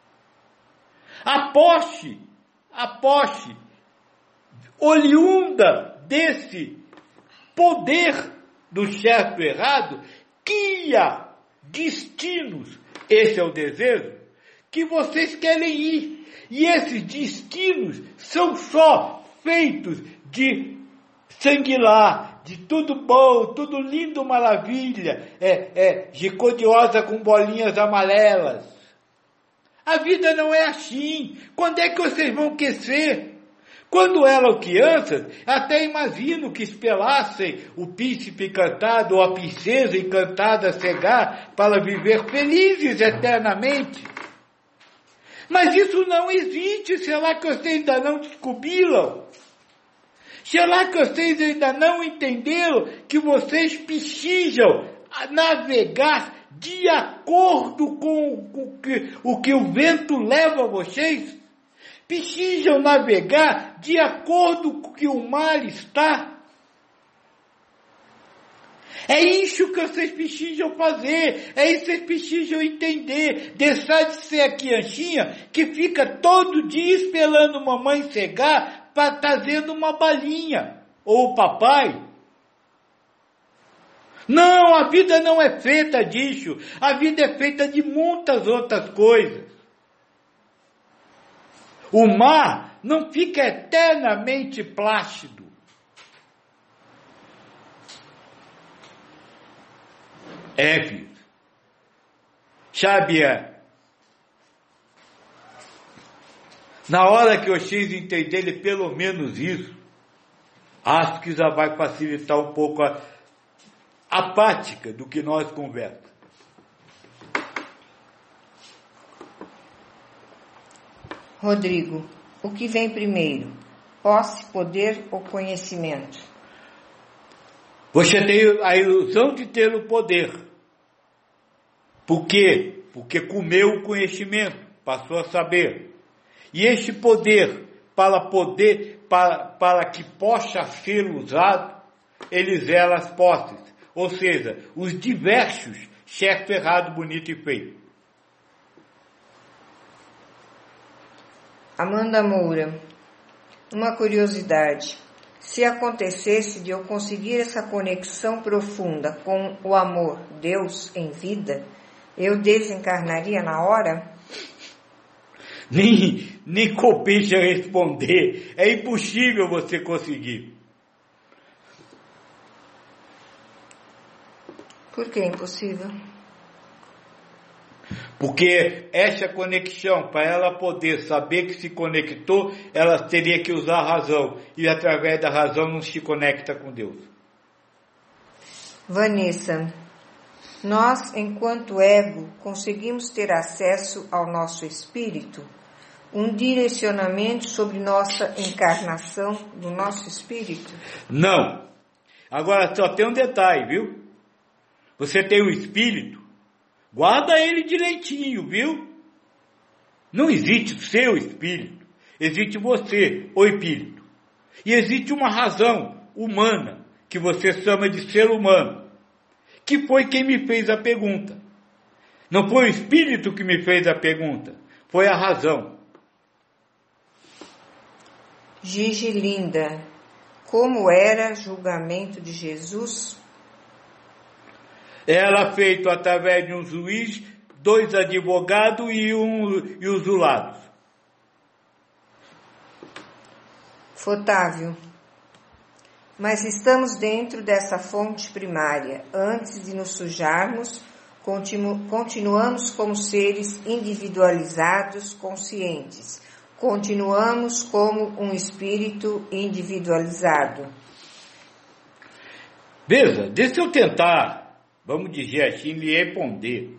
A posse, a posse oriunda desse poder do certo e errado, guia destinos, esse é o desejo, que vocês querem ir. E esses destinos são só feitos de sanguilar, de tudo bom, tudo lindo, maravilha, é, é, gicodiosa com bolinhas amarelas. A vida não é assim. Quando é que vocês vão crescer? Quando eram crianças, até imagino que esperassem o príncipe encantado ou a princesa encantada chegar para viver felizes eternamente. Mas isso não existe. Será que vocês ainda não descobriram? Será que vocês ainda não entenderam que vocês precisam navegar de acordo com o que o, que o vento leva a vocês? Precisam navegar de acordo com o que o mar está? É isso que vocês precisam fazer, é isso que vocês precisam entender. Deixar de ser a criancinha que fica todo dia esperando mamãe chegar para trazendo uma balinha, ou o papai. Não, a vida não é feita disso, a vida é feita de muitas outras coisas. O mar não fica eternamente plácido. É, filho. Sabe, na hora que vocês entenderem pelo menos isso, acho que já vai facilitar um pouco a, a prática do que nós conversamos. Rodrigo, o que vem primeiro? Posse, poder ou conhecimento? Você tem a ilusão de ter o poder. Por quê? Porque comeu o conhecimento, passou a saber. E esse poder, para poder, para, para que possa ser usado, ele zela as posses. ou seja, os diversos, certo, errado, bonito e feio. Amanda Moura, uma curiosidade. Se acontecesse de eu conseguir essa conexão profunda com o amor, Deus, em vida, eu desencarnaria na hora? Nem, nem compensa responder. É impossível você conseguir. Por que é impossível? Porque essa conexão, para ela poder saber que se conectou, ela teria que usar a razão. E através da razão não se conecta com Deus. Vanessa, nós, enquanto ego, conseguimos ter acesso ao nosso espírito? Um direcionamento sobre nossa encarnação do nosso espírito? Não. Agora só tem um detalhe, viu? Você tem o espírito, guarda ele direitinho, viu? Não existe o seu espírito, existe você, o espírito. E existe uma razão humana, que você chama de ser humano, que foi quem me fez a pergunta. Não foi o espírito que me fez a pergunta, foi a razão. Gigi Linda, como era julgamento de Jesus? Era feito através de um juiz, dois advogados e, um, e os jurados. Fotávio, mas estamos dentro dessa fonte primária. Antes de nos sujarmos, continu, continuamos como seres individualizados, conscientes. Continuamos como um espírito individualizado. Veja, deixa eu tentar, vamos dizer assim, lhe responder.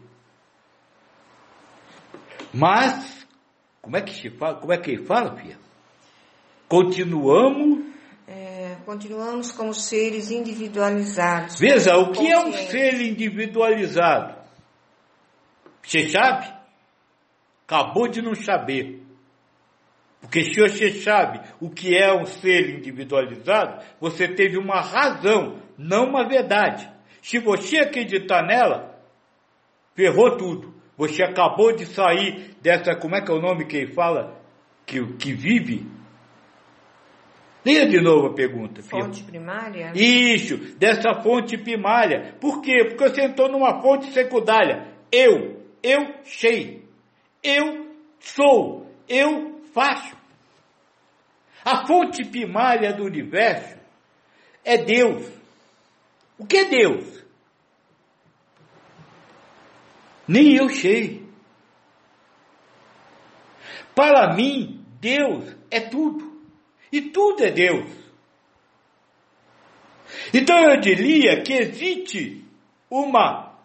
Mas, como é que se fala? Como é que ele fala, filha? Continuamos... É, continuamos como seres individualizados. Veja, o que é um ser individualizado? Você sabe? Acabou de não saber. Porque se você sabe o que é um ser individualizado, você teve uma razão, não uma verdade. Se você acreditar nela, ferrou tudo. Você acabou de sair dessa, como é que é o nome que ele fala? Que, que vive? Leia de novo a pergunta. Fonte primária? Isso, dessa fonte primária. Por quê? Porque você entrou numa fonte secundária. Eu, eu sei. Eu sou. Eu faço. A fonte primária do universo é Deus. O que é Deus? Nem eu sei. Para mim, Deus é tudo. E tudo é Deus. Então eu diria que existe uma...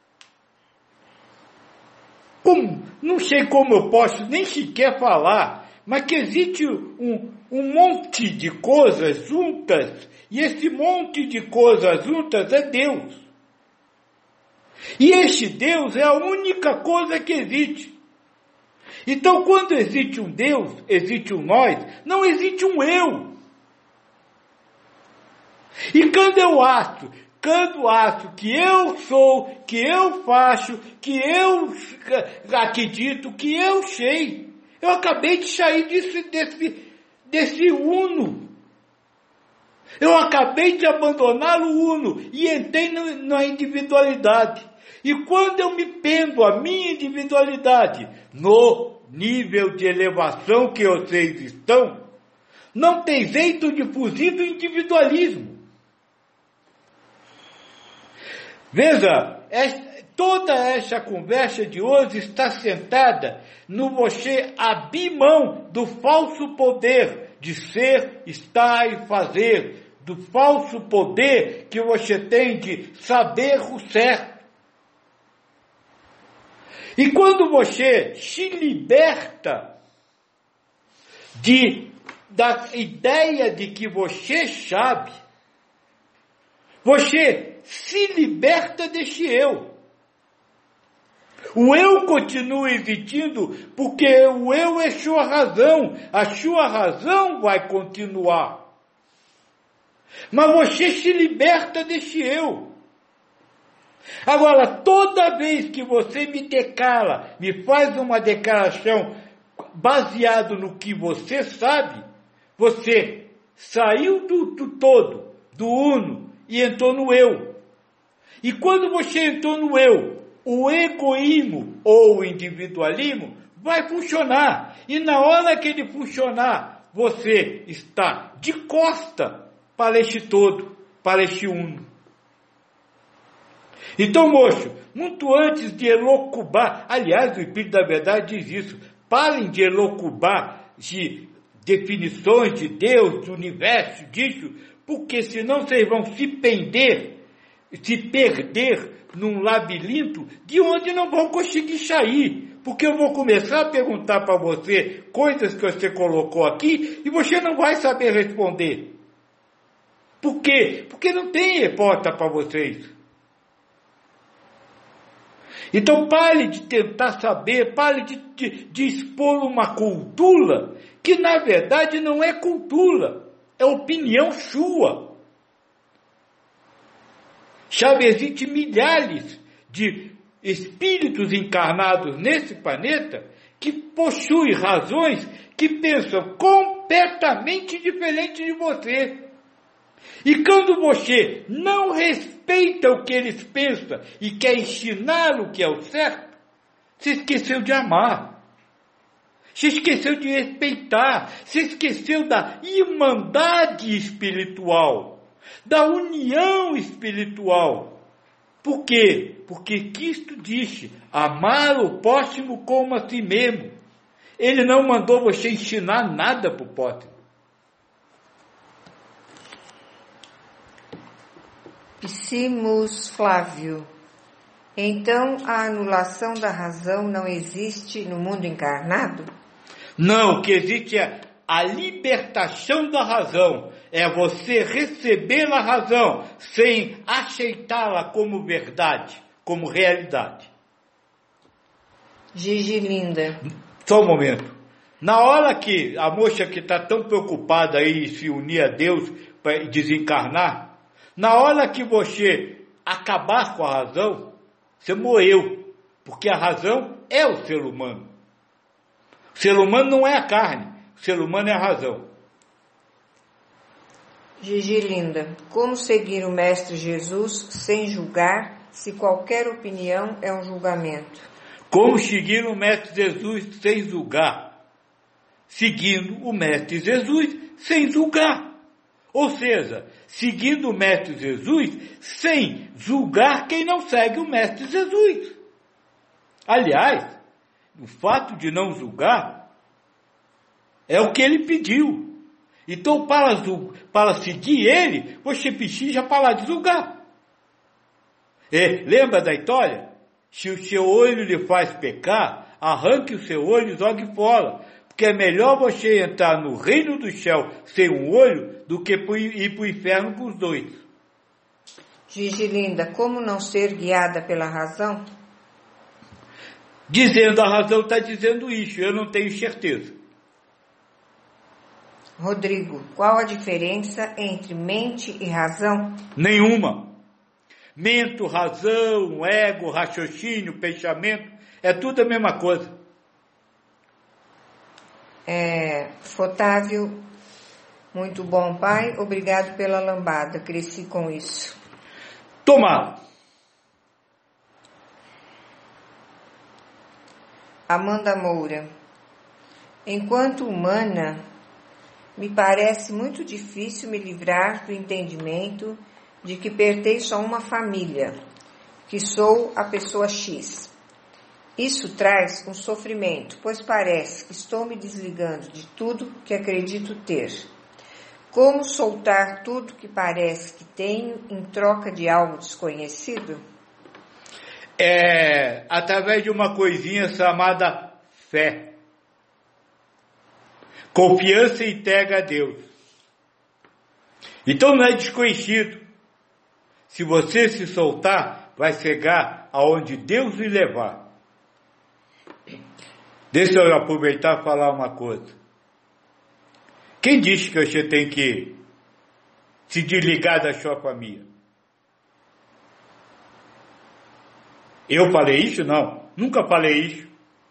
Um, não sei como eu posso nem sequer falar, mas que existe um, um monte de coisas juntas, e esse monte de coisas juntas é Deus. E este Deus é a única coisa que existe. Então, quando existe um Deus, existe um nós, não existe um eu. E quando eu acho, quando acho que eu sou, que eu faço, que eu acredito, que eu sei, eu acabei de sair desse, desse, desse uno. Eu acabei de abandonar o uno e entrei no, na individualidade. E quando eu me pendo a minha individualidade no nível de elevação que vocês estão, não tem jeito de fugir do individualismo. Veja, toda essa conversa de hoje está sentada no você abrir mão do falso poder de ser, estar e fazer, do falso poder que você tem de saber o certo. E quando você se liberta de, da ideia de que você sabe, você se liberta desse eu. O eu continua existindo porque o eu é sua razão. A sua razão vai continuar. Mas você se liberta desse eu. Agora, toda vez que você me declara, me faz uma declaração baseado no que você sabe, você saiu do, do todo, do uno, e entrou no eu. E quando você entrou no eu, o egoísmo ou o individualismo vai funcionar. E na hora que ele funcionar, você está de costa para este todo, para este uno. Então, moço, muito antes de elucubrar, aliás, o Espírito da Verdade diz isso, parem de elucubrar de definições de Deus, do universo, disso, porque senão vocês vão se pender, se perder num labirinto de onde não vão conseguir sair. Porque eu vou começar a perguntar para você coisas que você colocou aqui e você não vai saber responder. Por quê? Porque não tem resposta para vocês. Então pare de tentar saber, pare de, de, de expor uma cultura que na verdade não é cultura, é opinião sua. Sabe, existem milhares de espíritos encarnados nesse planeta que possuem razões que pensam completamente diferente de você. E quando você não respeita o que eles pensam e quer ensinar o que é o certo, você esqueceu de amar. Você esqueceu de respeitar. Você esqueceu da irmandade espiritual, da união espiritual. Por quê? Porque Cristo disse, amar o próximo como a si mesmo. Ele não mandou você ensinar nada para o próximo. Psimus Flávio. Então a anulação da razão não existe no mundo encarnado? Não, o que existe é a libertação da razão. É você receber a razão sem aceitá-la como verdade, como realidade. Gigi Linda. Só um momento. Na hora que a moça que está tão preocupada aí em se unir a Deus para desencarnar, na hora que você acabar com a razão, você morreu, porque a razão é o ser humano. O ser humano não é a carne, o ser humano é a razão. Gigi Linda, como seguir o Mestre Jesus sem julgar, se qualquer opinião é um julgamento? Como seguir o Mestre Jesus sem julgar? Seguindo o Mestre Jesus sem julgar. Ou seja, seguindo o Mestre Jesus sem julgar quem não segue o Mestre Jesus. Aliás, o fato de não julgar é o que ele pediu. Então, para, para seguir ele, você precisa parar de julgar. É, lembra da história? Se o seu olho lhe faz pecar, arranque o seu olho e jogue fora. Porque é melhor você entrar no reino do céu sem um olho do que ir para o inferno com os dois. Gigi Linda, como não ser guiada pela razão? Dizendo a razão está dizendo isso, eu não tenho certeza. Rodrigo, qual a diferença entre mente e razão? Nenhuma. Mente, razão, ego, raciocínio, pensamento, é tudo a mesma coisa. É, Fotávio, muito bom pai, obrigado pela lambada, cresci com isso. Tomado. Amanda Moura, enquanto humana, me parece muito difícil me livrar do entendimento de que pertenço a uma família, que sou a pessoa X. Isso traz um sofrimento, pois parece que estou me desligando de tudo que acredito ter. Como soltar tudo que parece que tenho em troca de algo desconhecido? É através de uma coisinha chamada fé. Confiança e entrega a Deus. Então não é desconhecido. Se você se soltar, vai chegar aonde Deus lhe levar. Deixa eu aproveitar e falar uma coisa. Quem disse que você tem que se desligar da sua família? Eu falei isso? Não, nunca falei isso.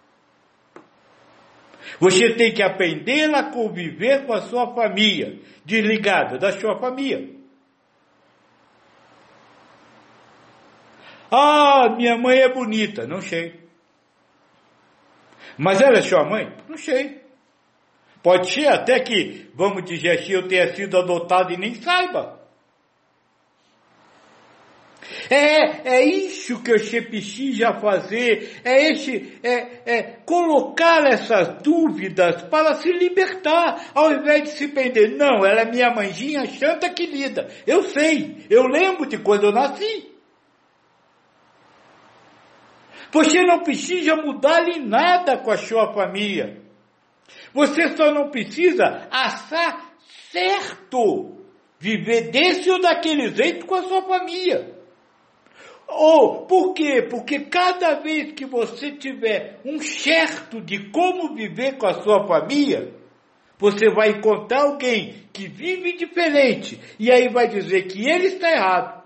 Você tem que aprender a conviver com a sua família, desligada da sua família. Ah, minha mãe é bonita, não sei. Mas ela é sua mãe? Não sei. Pode ser até que, vamos dizer assim, eu tenha sido adotado e nem saiba. É, é isso que eu precisa fazer, é, esse, é, é colocar essas dúvidas para se libertar, ao invés de se prender. Não, ela é minha mãezinha santa querida, eu sei, eu lembro de quando eu nasci. Você não precisa mudar em nada com a sua família. Você só não precisa achar certo viver desse ou daquele jeito com a sua família. Ou, por quê? Porque cada vez que você tiver um certo de como viver com a sua família, você vai encontrar alguém que vive diferente, e aí vai dizer que ele está errado.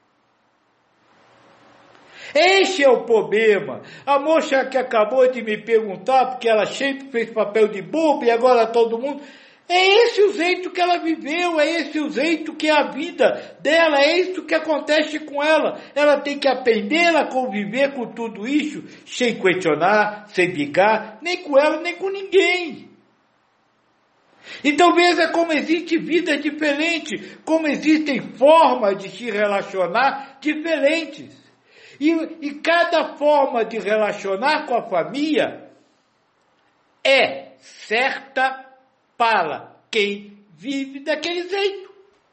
Esse é o problema. A moça que acabou de me perguntar, porque ela sempre fez papel de boba e agora todo mundo... É esse o jeito que ela viveu, é esse o jeito que é a vida dela, é isso que acontece com ela. Ela tem que aprender a conviver com tudo isso, sem questionar, sem brigar, nem com ela, nem com ninguém. Então veja como existe vida diferente, como existem formas de se relacionar diferentes. E, e cada forma de relacionar com a família é certa para quem vive daquele jeito.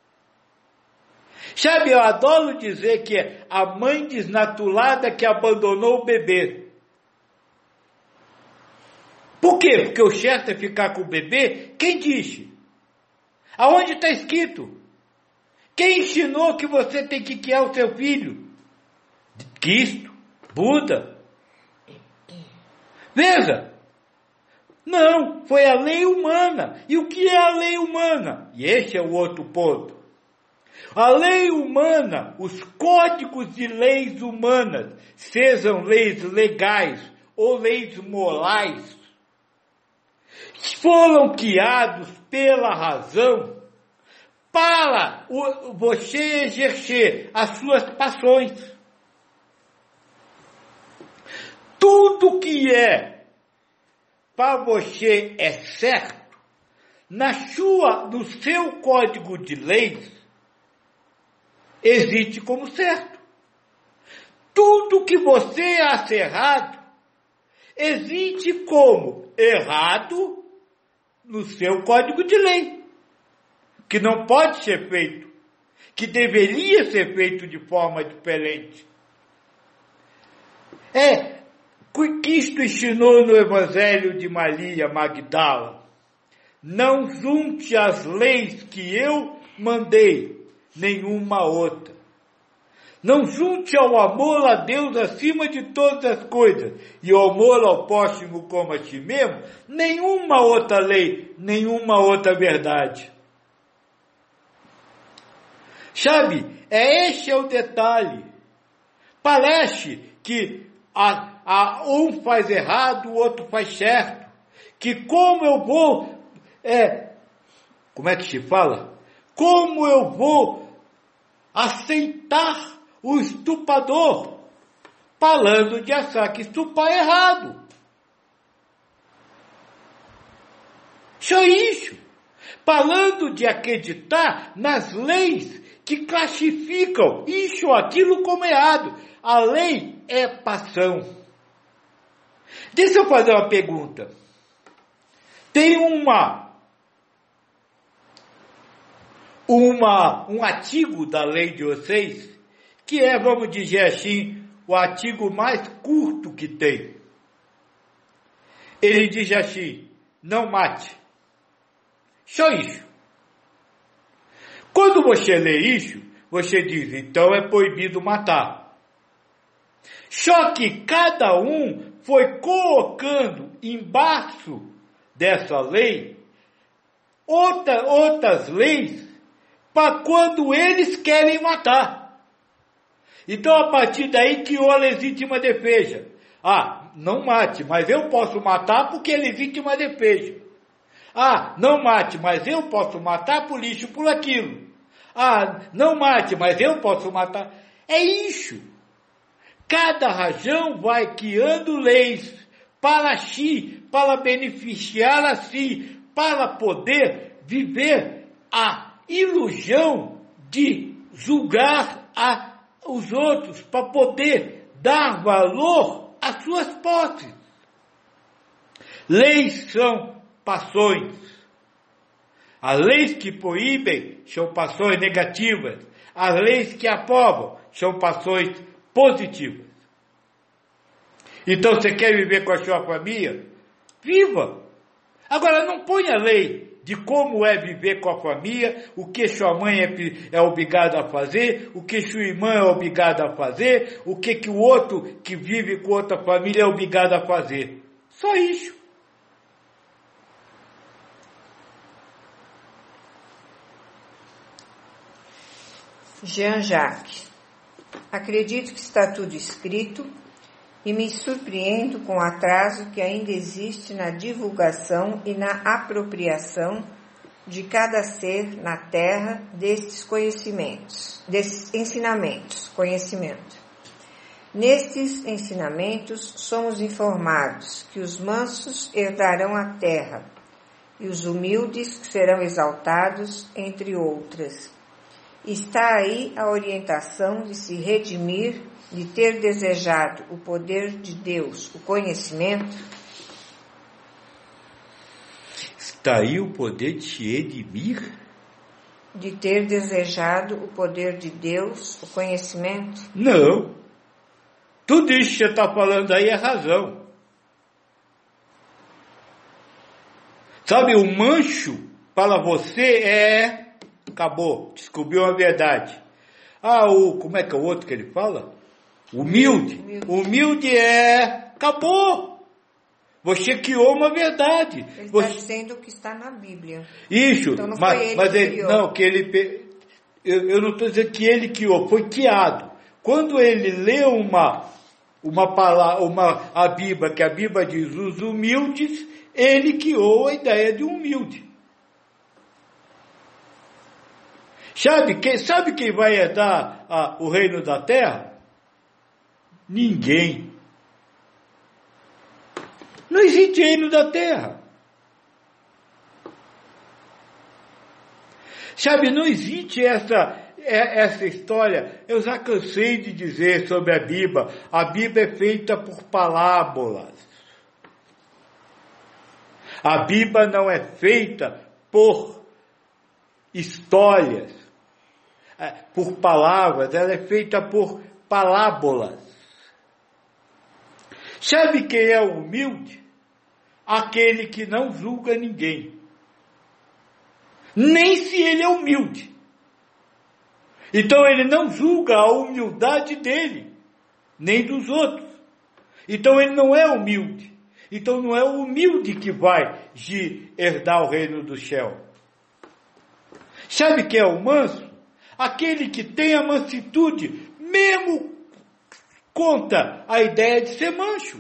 Sabe, eu adoro dizer que é a mãe desnaturada que abandonou o bebê. Por quê? Porque o certo é ficar com o bebê? Quem disse? Aonde está escrito? Quem ensinou que você tem que criar o seu filho? Cristo? Buda? Veja. Não, foi a lei humana. E o que é a lei humana? E esse é o outro ponto. A lei humana, os códigos de leis humanas, sejam leis legais ou leis morais, foram criados pela razão para você exercer as suas passões. Tudo que é para você é certo, na sua, no seu código de leis, existe como certo. Tudo que você acha errado, existe como errado no seu código de lei, que não pode ser feito, que deveria ser feito de forma diferente. É, Cristo ensinou no Evangelho de Maria Magdala: não junte as leis que eu mandei, nenhuma outra. Não junte ao amor a Deus acima de todas as coisas e o amor ao próximo como a ti mesmo, nenhuma outra lei, nenhuma outra verdade. Sabe, é esse é o detalhe. Parece que a A, um faz errado, o outro faz certo. Que como eu vou, é, como é que se fala? Como eu vou aceitar o estuprador, falando de achar que estuprar é errado. Só isso. Falando de acreditar nas leis que classificam isso ou aquilo como errado. A lei é paixão. Deixa eu fazer uma pergunta. Tem uma, uma, um artigo da lei de vocês, que é, vamos dizer assim, o artigo mais curto que tem. Ele diz assim: não mate. Só isso. Quando você lê isso, você diz, então é proibido matar. Só que cada um foi colocando embaixo dessa lei outra, outras leis para quando eles querem matar. Então, a partir daí, criou a legítima defesa. Ah, não mate, mas eu posso matar porque é legítima defesa. Ah, não mate, mas eu posso matar por isso, por aquilo. Ah, não mate, mas eu posso matar. É isso. Cada região vai criando leis para si, para beneficiar a si, para poder viver a ilusão de julgar a, os outros, para poder dar valor às suas posses. Leis são passões. As leis que proíbem são passões negativas. As leis que aprovam são passões positivas. Então, você quer viver com a sua família? Viva! Agora, não ponha lei de como é viver com a família, o que sua mãe é, é obrigada a fazer, o que sua irmã é obrigada a fazer, o que, que o outro que vive com outra família é obrigado a fazer. Só isso. Jean-Jacques. Acredito que está tudo escrito e me surpreendo com o atraso que ainda existe na divulgação e na apropriação de cada ser na Terra destes conhecimentos, desses ensinamentos, conhecimento. Nestes ensinamentos somos informados que os mansos herdarão a terra e os humildes serão exaltados, entre outras. Está aí a orientação de se redimir, de ter desejado o poder de Deus, o conhecimento. Está aí o poder de se redimir? De ter desejado o poder de Deus, o conhecimento? Não. Tudo isso que você está falando aí é razão. Sabe, o mancho para você é... Acabou, descobriu a verdade. Ah, o, como é que é o outro que ele fala? Humilde. Humilde, Humilde é... Acabou. Você criou uma verdade. Ele Você... está dizendo que está na Bíblia. Isso, então não mas, foi ele mas que ele, criou. não, que ele... Eu, eu não estou dizendo que ele criou, foi criado. Quando ele lê uma, uma palavra, uma, a Bíblia, que a Bíblia diz os humildes, ele criou a ideia de humilde. Sabe quem, sabe quem vai herdar a, o reino da terra? Ninguém. Não existe reino da terra. Sabe, não existe essa, essa história. Eu já cansei de dizer sobre a Bíblia. A Bíblia é feita por parábolas. A Bíblia não é feita por histórias, por palavras, ela é feita por parábolas. Sabe quem é o humilde? Aquele que não julga ninguém. Nem se ele é humilde. Então ele não julga a humildade dele, nem dos outros. Então ele não é humilde. Então não é o humilde que vai herdar o reino do céu. Sabe quem é o manso? Aquele que tem a mansitude, mesmo contra a ideia de ser manso.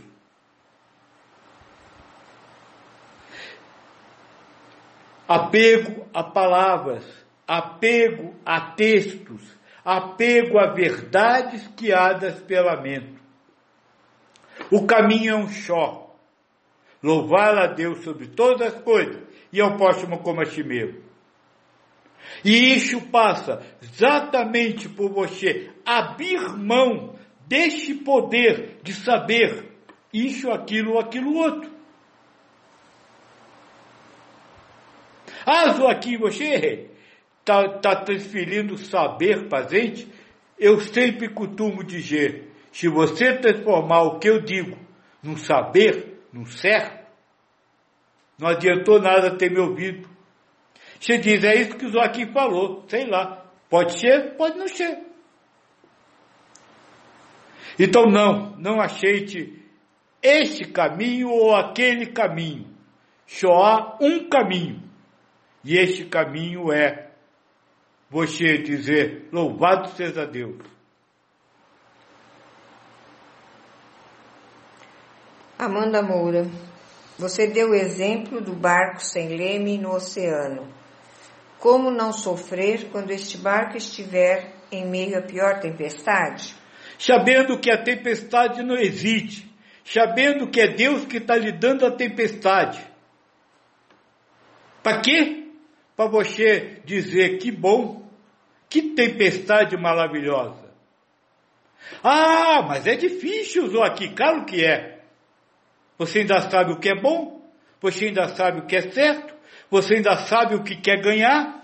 Apego a palavras, apego a textos, apego a verdades guiadas pela mente. O caminho é um só. Louvar a Deus sobre todas as coisas e ao próximo como a si mesmo. E isso passa exatamente por você abrir mão deste poder de saber isso, aquilo ou aquilo outro. Ah, aqui você está tá transferindo saber para a gente. Eu sempre costumo dizer, se você transformar o que eu digo num saber, num certo, não adiantou nada ter me ouvido. Você diz, é isso que o Joaquim falou, sei lá, pode ser, pode não ser. Então não, não aceite este caminho ou aquele caminho. Só há um caminho. E este caminho é você dizer, louvado seja Deus. Amanda Moura, você deu o exemplo do barco sem leme no oceano. Como não sofrer quando este barco estiver em meio à pior tempestade? Sabendo que a tempestade não existe, sabendo que é Deus que está lhe dando a tempestade. Para quê? Para você dizer que bom, que tempestade maravilhosa. Ah, mas é difícil, Joaquim, claro que é. Você ainda sabe o que é bom, você ainda sabe o que é certo, você ainda sabe o que quer ganhar.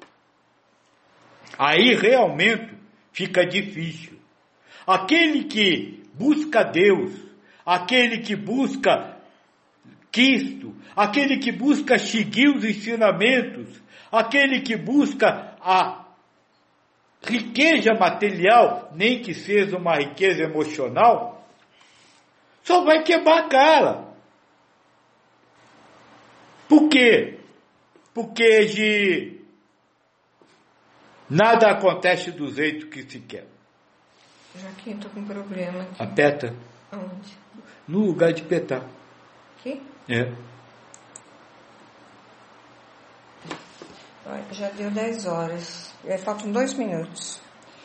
Aí realmente fica difícil. Aquele que busca Deus, aquele que busca Cristo, aquele que busca seguir os ensinamentos, aquele que busca a riqueza material, nem que seja uma riqueza emocional, só vai quebrar a cara. Por quê? Porque de nada acontece do jeito que se quer. Joaquim, estou com um problema aqui. Aperta. Onde? No lugar de apertar. Aqui? É. Já deu dez horas. Faltam dois minutos.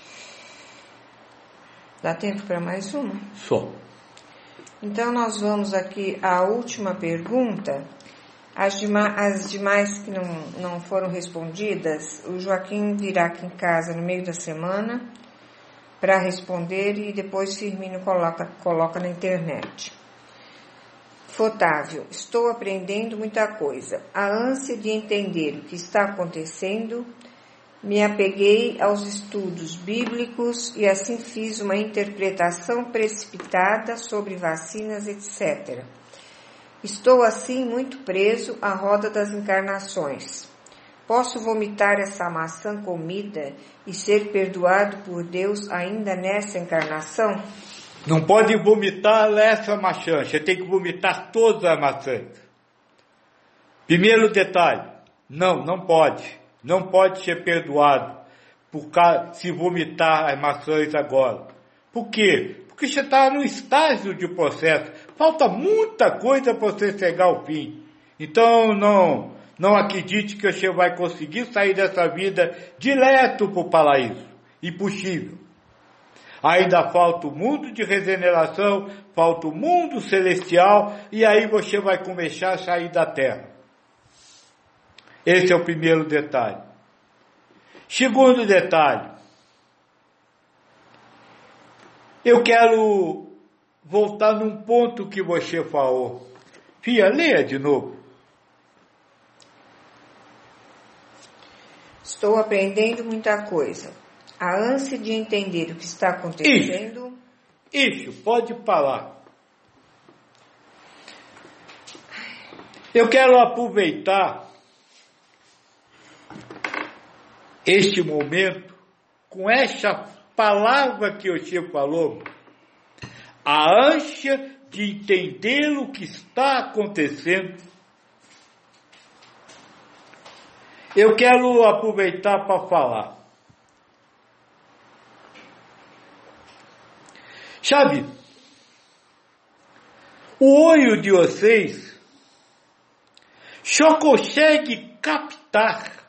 Dá tempo para mais uma? Só. Então, nós vamos aqui à última pergunta. As, dema- as demais que não, não foram respondidas, o Joaquim virá aqui em casa no meio da semana para responder e depois Firmino coloca, coloca na internet. Fotávio, estou aprendendo muita coisa. A ânsia de entender o que está acontecendo, me apeguei aos estudos bíblicos e assim fiz uma interpretação precipitada sobre vacinas, etcétera. Estou assim muito preso à roda das encarnações. Posso vomitar essa maçã comida e ser perdoado por Deus ainda nessa encarnação? Não pode vomitar essa maçã, você tem que vomitar todas as maçãs. Primeiro detalhe, não, não pode. Não pode ser perdoado por causa, se vomitar as maçãs agora. Por quê? Porque você está no estágio de processo. Falta muita coisa para você chegar ao fim. Então não, não acredite que você vai conseguir sair dessa vida direto para o paraíso. Impossível. Ainda falta o mundo de regeneração, falta o mundo celestial, e aí você vai começar a sair da terra. Esse é o primeiro detalhe. Segundo detalhe. Eu quero voltar num ponto que você falou. Fia, leia de novo. Estou aprendendo muita coisa. A ânsia de entender o que está acontecendo... Isso, isso, pode falar. Eu quero aproveitar este momento com essa palavra que o Chico falou, a ânsia de entender o que está acontecendo. Eu quero aproveitar para falar. Sabe, o olho de vocês só consegue captar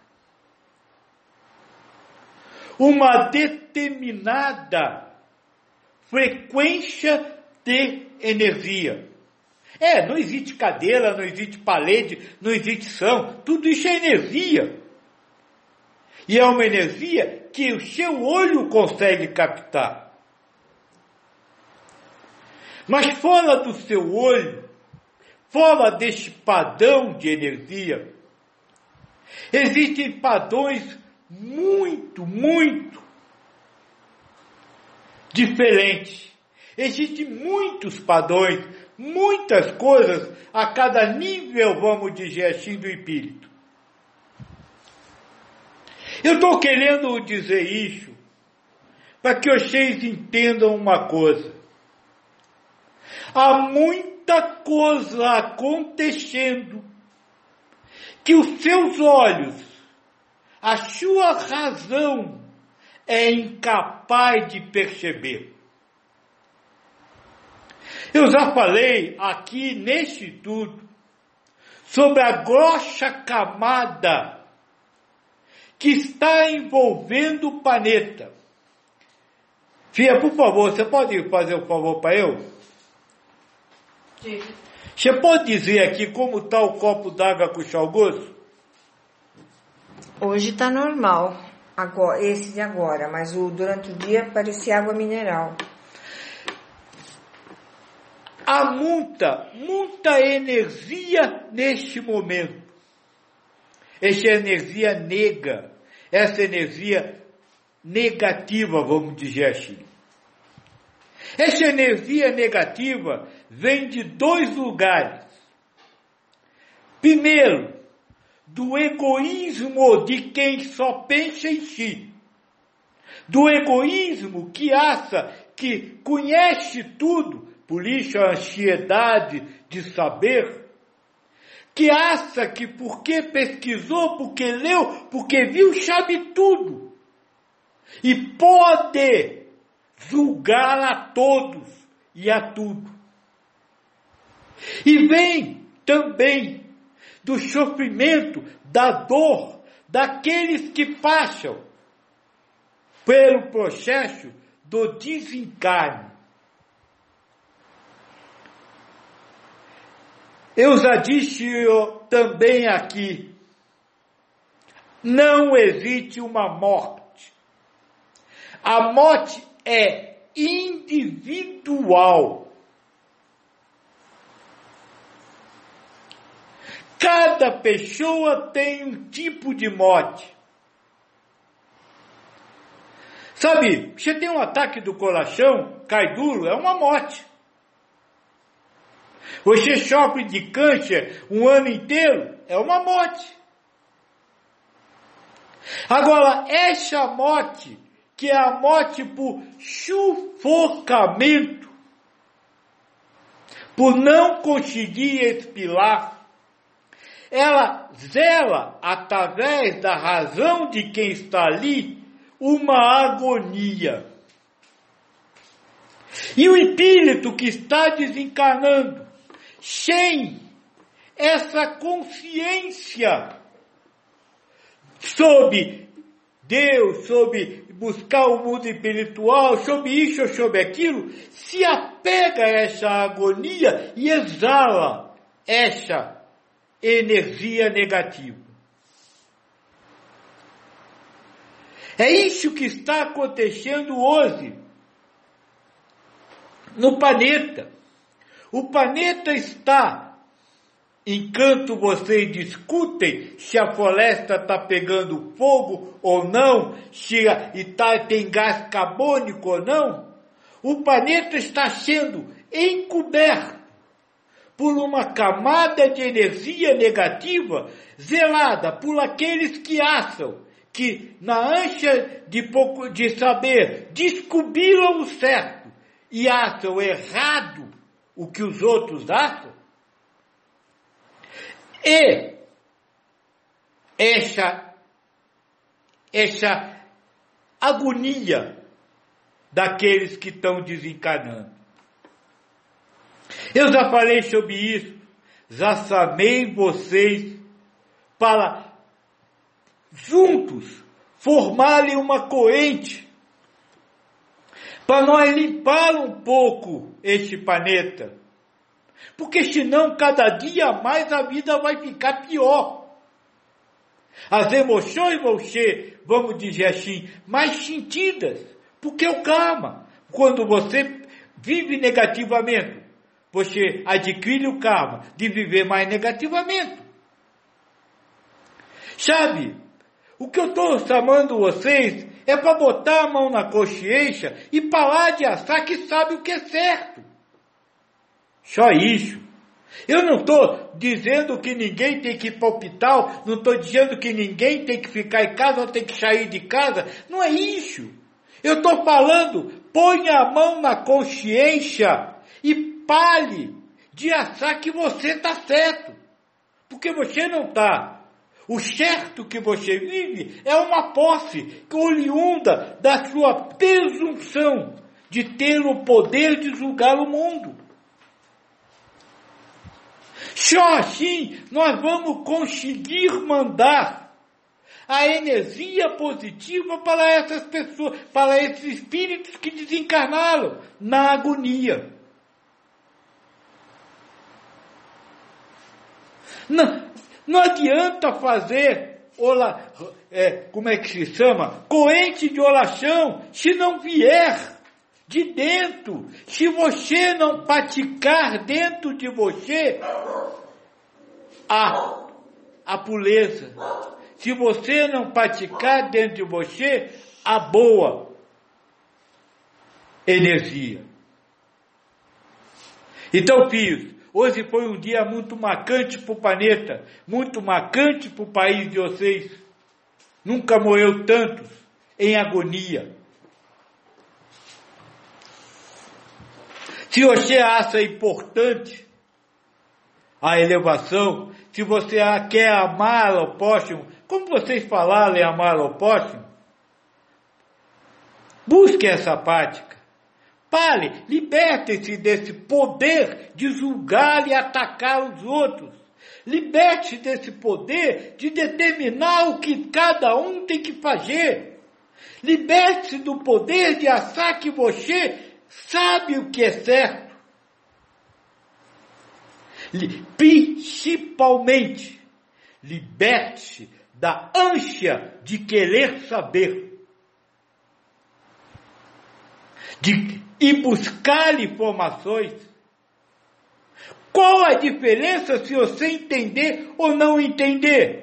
uma determinada frequência de energia. É, não existe cadeira, não existe parede, não existe som, tudo isso é energia. E é uma energia que o seu olho consegue captar. Mas fora do seu olho, fora deste padrão de energia, existem padrões muito, muito diferentes. Existem muitos padrões, muitas coisas a cada nível, vamos dizer assim, do espírito. Eu estou querendo dizer isso para que vocês entendam uma coisa. Há muita coisa acontecendo que os seus olhos, a sua razão é incapaz de perceber. Eu já falei aqui neste estudo sobre a grossa camada que está envolvendo o planeta. Fia, por favor, você pode fazer um favor para eu? Sim. Você pode dizer aqui como está o copo d'água com o chalgoço? Hoje está normal, agora, esse de agora, mas o, durante o dia parecia água mineral. Há muita, muita energia neste momento. Essa energia nega, essa energia negativa, vamos dizer assim. Essa energia negativa vem de dois lugares. Primeiro, do egoísmo de quem só pensa em si. Do egoísmo que acha que conhece tudo, por isso a ansiedade de saber, que acha que porque pesquisou, porque leu, porque viu, sabe tudo. E pode julgar a todos e a tudo. E vem também do sofrimento, da dor, daqueles que passam pelo processo do desencarne. Eu já disse eu, também aqui, não existe uma morte. A morte é individual. Cada pessoa tem um tipo de morte. Sabe, você tem um ataque do coração, cai duro, é uma morte. Você sofre de câncer um ano inteiro, é uma morte. Agora, essa morte, que é a morte por sufocamento, por não conseguir expirar, ela zela, através da razão de quem está ali, uma agonia. E o espírito que está desencarnando, sem essa consciência sobre Deus, sobre buscar o mundo espiritual, sobre isso ou sobre aquilo, se apega a essa agonia e exala essa energia negativa. É isso que está acontecendo hoje no planeta. O planeta está, enquanto vocês discutem se a floresta está pegando fogo ou não, se a, e tá, tem gás carbônico ou não, o planeta está sendo encoberto por uma camada de energia negativa zelada por aqueles que acham que, na ânsia de, pouco, de saber, descobriram o certo e acham errado o que os outros acham. E essa, essa agonia daqueles que estão desencarnando. Eu já falei sobre isso, já chamei vocês para juntos formarem uma corrente para nós limpar um pouco este planeta, porque senão cada dia mais a vida vai ficar pior. As emoções vão ser, vamos dizer assim, mais sentidas, porque o karma, quando você vive negativamente, você adquire o karma de viver mais negativamente. Sabe, o que eu estou chamando vocês é para botar a mão na consciência e parar de achar que sabe o que é certo. Só isso. Eu não estou dizendo que ninguém tem que ir para o hospital, não estou dizendo que ninguém tem que ficar em casa ou tem que sair de casa. Não é isso. Eu estou falando, põe a mão na consciência e pare de achar que você está certo. Porque você não está. O certo que você vive é uma posse oriunda da sua presunção de ter o poder de julgar o mundo. Só assim nós vamos conseguir mandar a energia positiva para essas pessoas, para esses espíritos que desencarnaram na agonia. Não, não adianta fazer, ola, é, como é que se chama? Corrente de oração, se não vier de dentro, se você não praticar dentro de você a, a pureza, se você não praticar dentro de você a boa energia. Então, filhos, hoje foi um dia muito marcante para o planeta, muito marcante para o país de vocês. Nunca morreu tantos em agonia. Se você acha importante a elevação, se você quer amar ao próximo, como vocês falaram em amar ao próximo, busque essa prática. Pare, liberte-se desse poder de julgar e atacar os outros. Liberte-se desse poder de determinar o que cada um tem que fazer. Liberte-se do poder de achar que você sabe o que é certo. Principalmente, liberte-se da ânsia de querer saber, de ir buscar informações. Qual a diferença se você entender ou não entender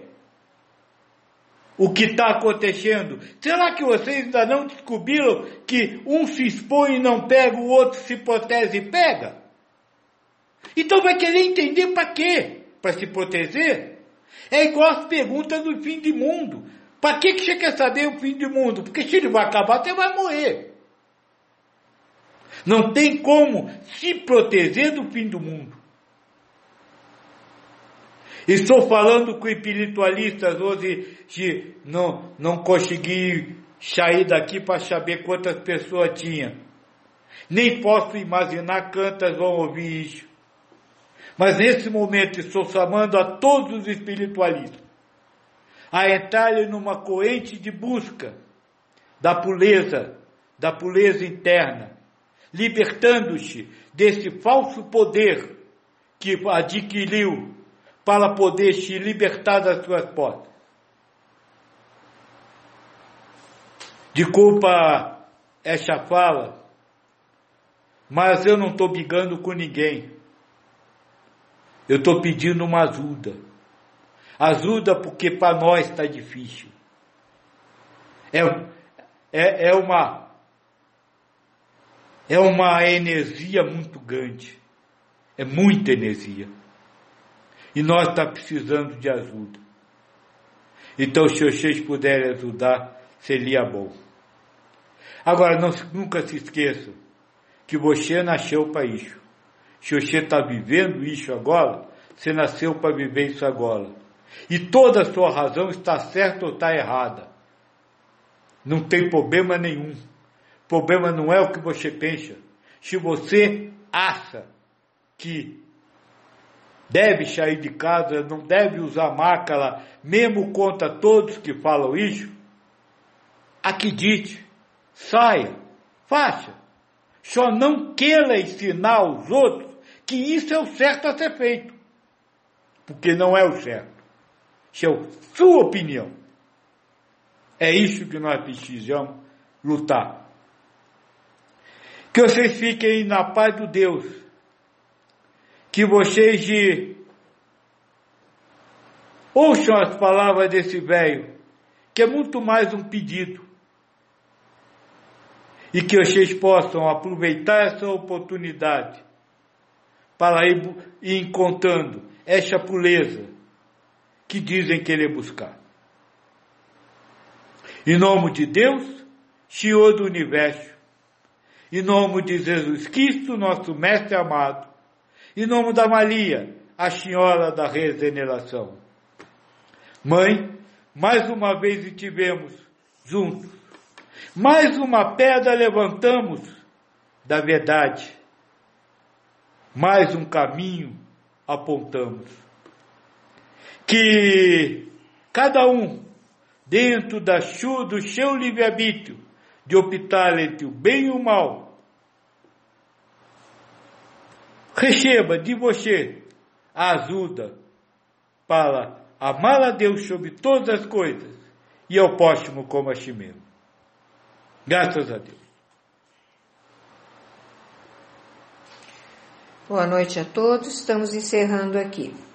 o que está acontecendo? Será que vocês ainda não descobriram que um se expõe e não pega, o outro se protege e pega? Então vai querer entender para quê? Para se proteger? É igual as perguntas do fim de mundo. Para que você quer saber o fim do mundo? Porque se ele vai acabar, você vai morrer. Não tem como se proteger do fim do mundo. Estou falando com espiritualistas hoje de não, não consegui sair daqui para saber quantas pessoas tinha. Nem posso imaginar quantas vão ouvir isso. Mas nesse momento estou chamando a todos os espiritualistas a entrarem numa corrente de busca da pureza, da pureza interna, libertando-se desse falso poder que adquiriu para poder se libertar das suas portas. Desculpa essa fala, mas eu não estou brigando com ninguém. Eu estou pedindo uma ajuda. Ajuda porque para nós está difícil. É, é, é, uma, é uma energia muito grande. É muita energia. E nós estamos precisando de ajuda. Então, se vocês puderem ajudar, seria bom. Agora, não, nunca se esqueçam que você nasceu para isso. Se você está vivendo isso agora, você nasceu para viver isso agora. E toda a sua razão está certa ou está errada. Não tem problema nenhum. O problema não é o que você pensa. Se você acha que deve sair de casa, não deve usar máscara, mesmo contra todos que falam isso, acredite, saia, faça. Só não queira ensinar aos outros que isso é o certo a ser feito. Porque não é o certo. Isso é a sua opinião. É isso que nós precisamos lutar. Que vocês fiquem na paz do Deus. Que vocês de... ouçam as palavras desse velho, que é muito mais um pedido. E que vocês possam aproveitar essa oportunidade para ir, ir encontrando essa pureza que dizem querer buscar. Em nome de Deus, Senhor do Universo, em nome de Jesus Cristo, nosso Mestre amado, em nome da Maria, a Senhora da Regeneração. Mãe, mais uma vez estivemos juntos. Mais uma pedra levantamos da verdade. Mais um caminho apontamos. Que cada um, dentro da chu, do seu livre-arbítrio, de optar entre o bem e o mal, receba de você a ajuda para amar a Deus sobre todas as coisas e ao próximo como a si mesmo. Graças a Deus. Boa noite a todos. Estamos encerrando aqui.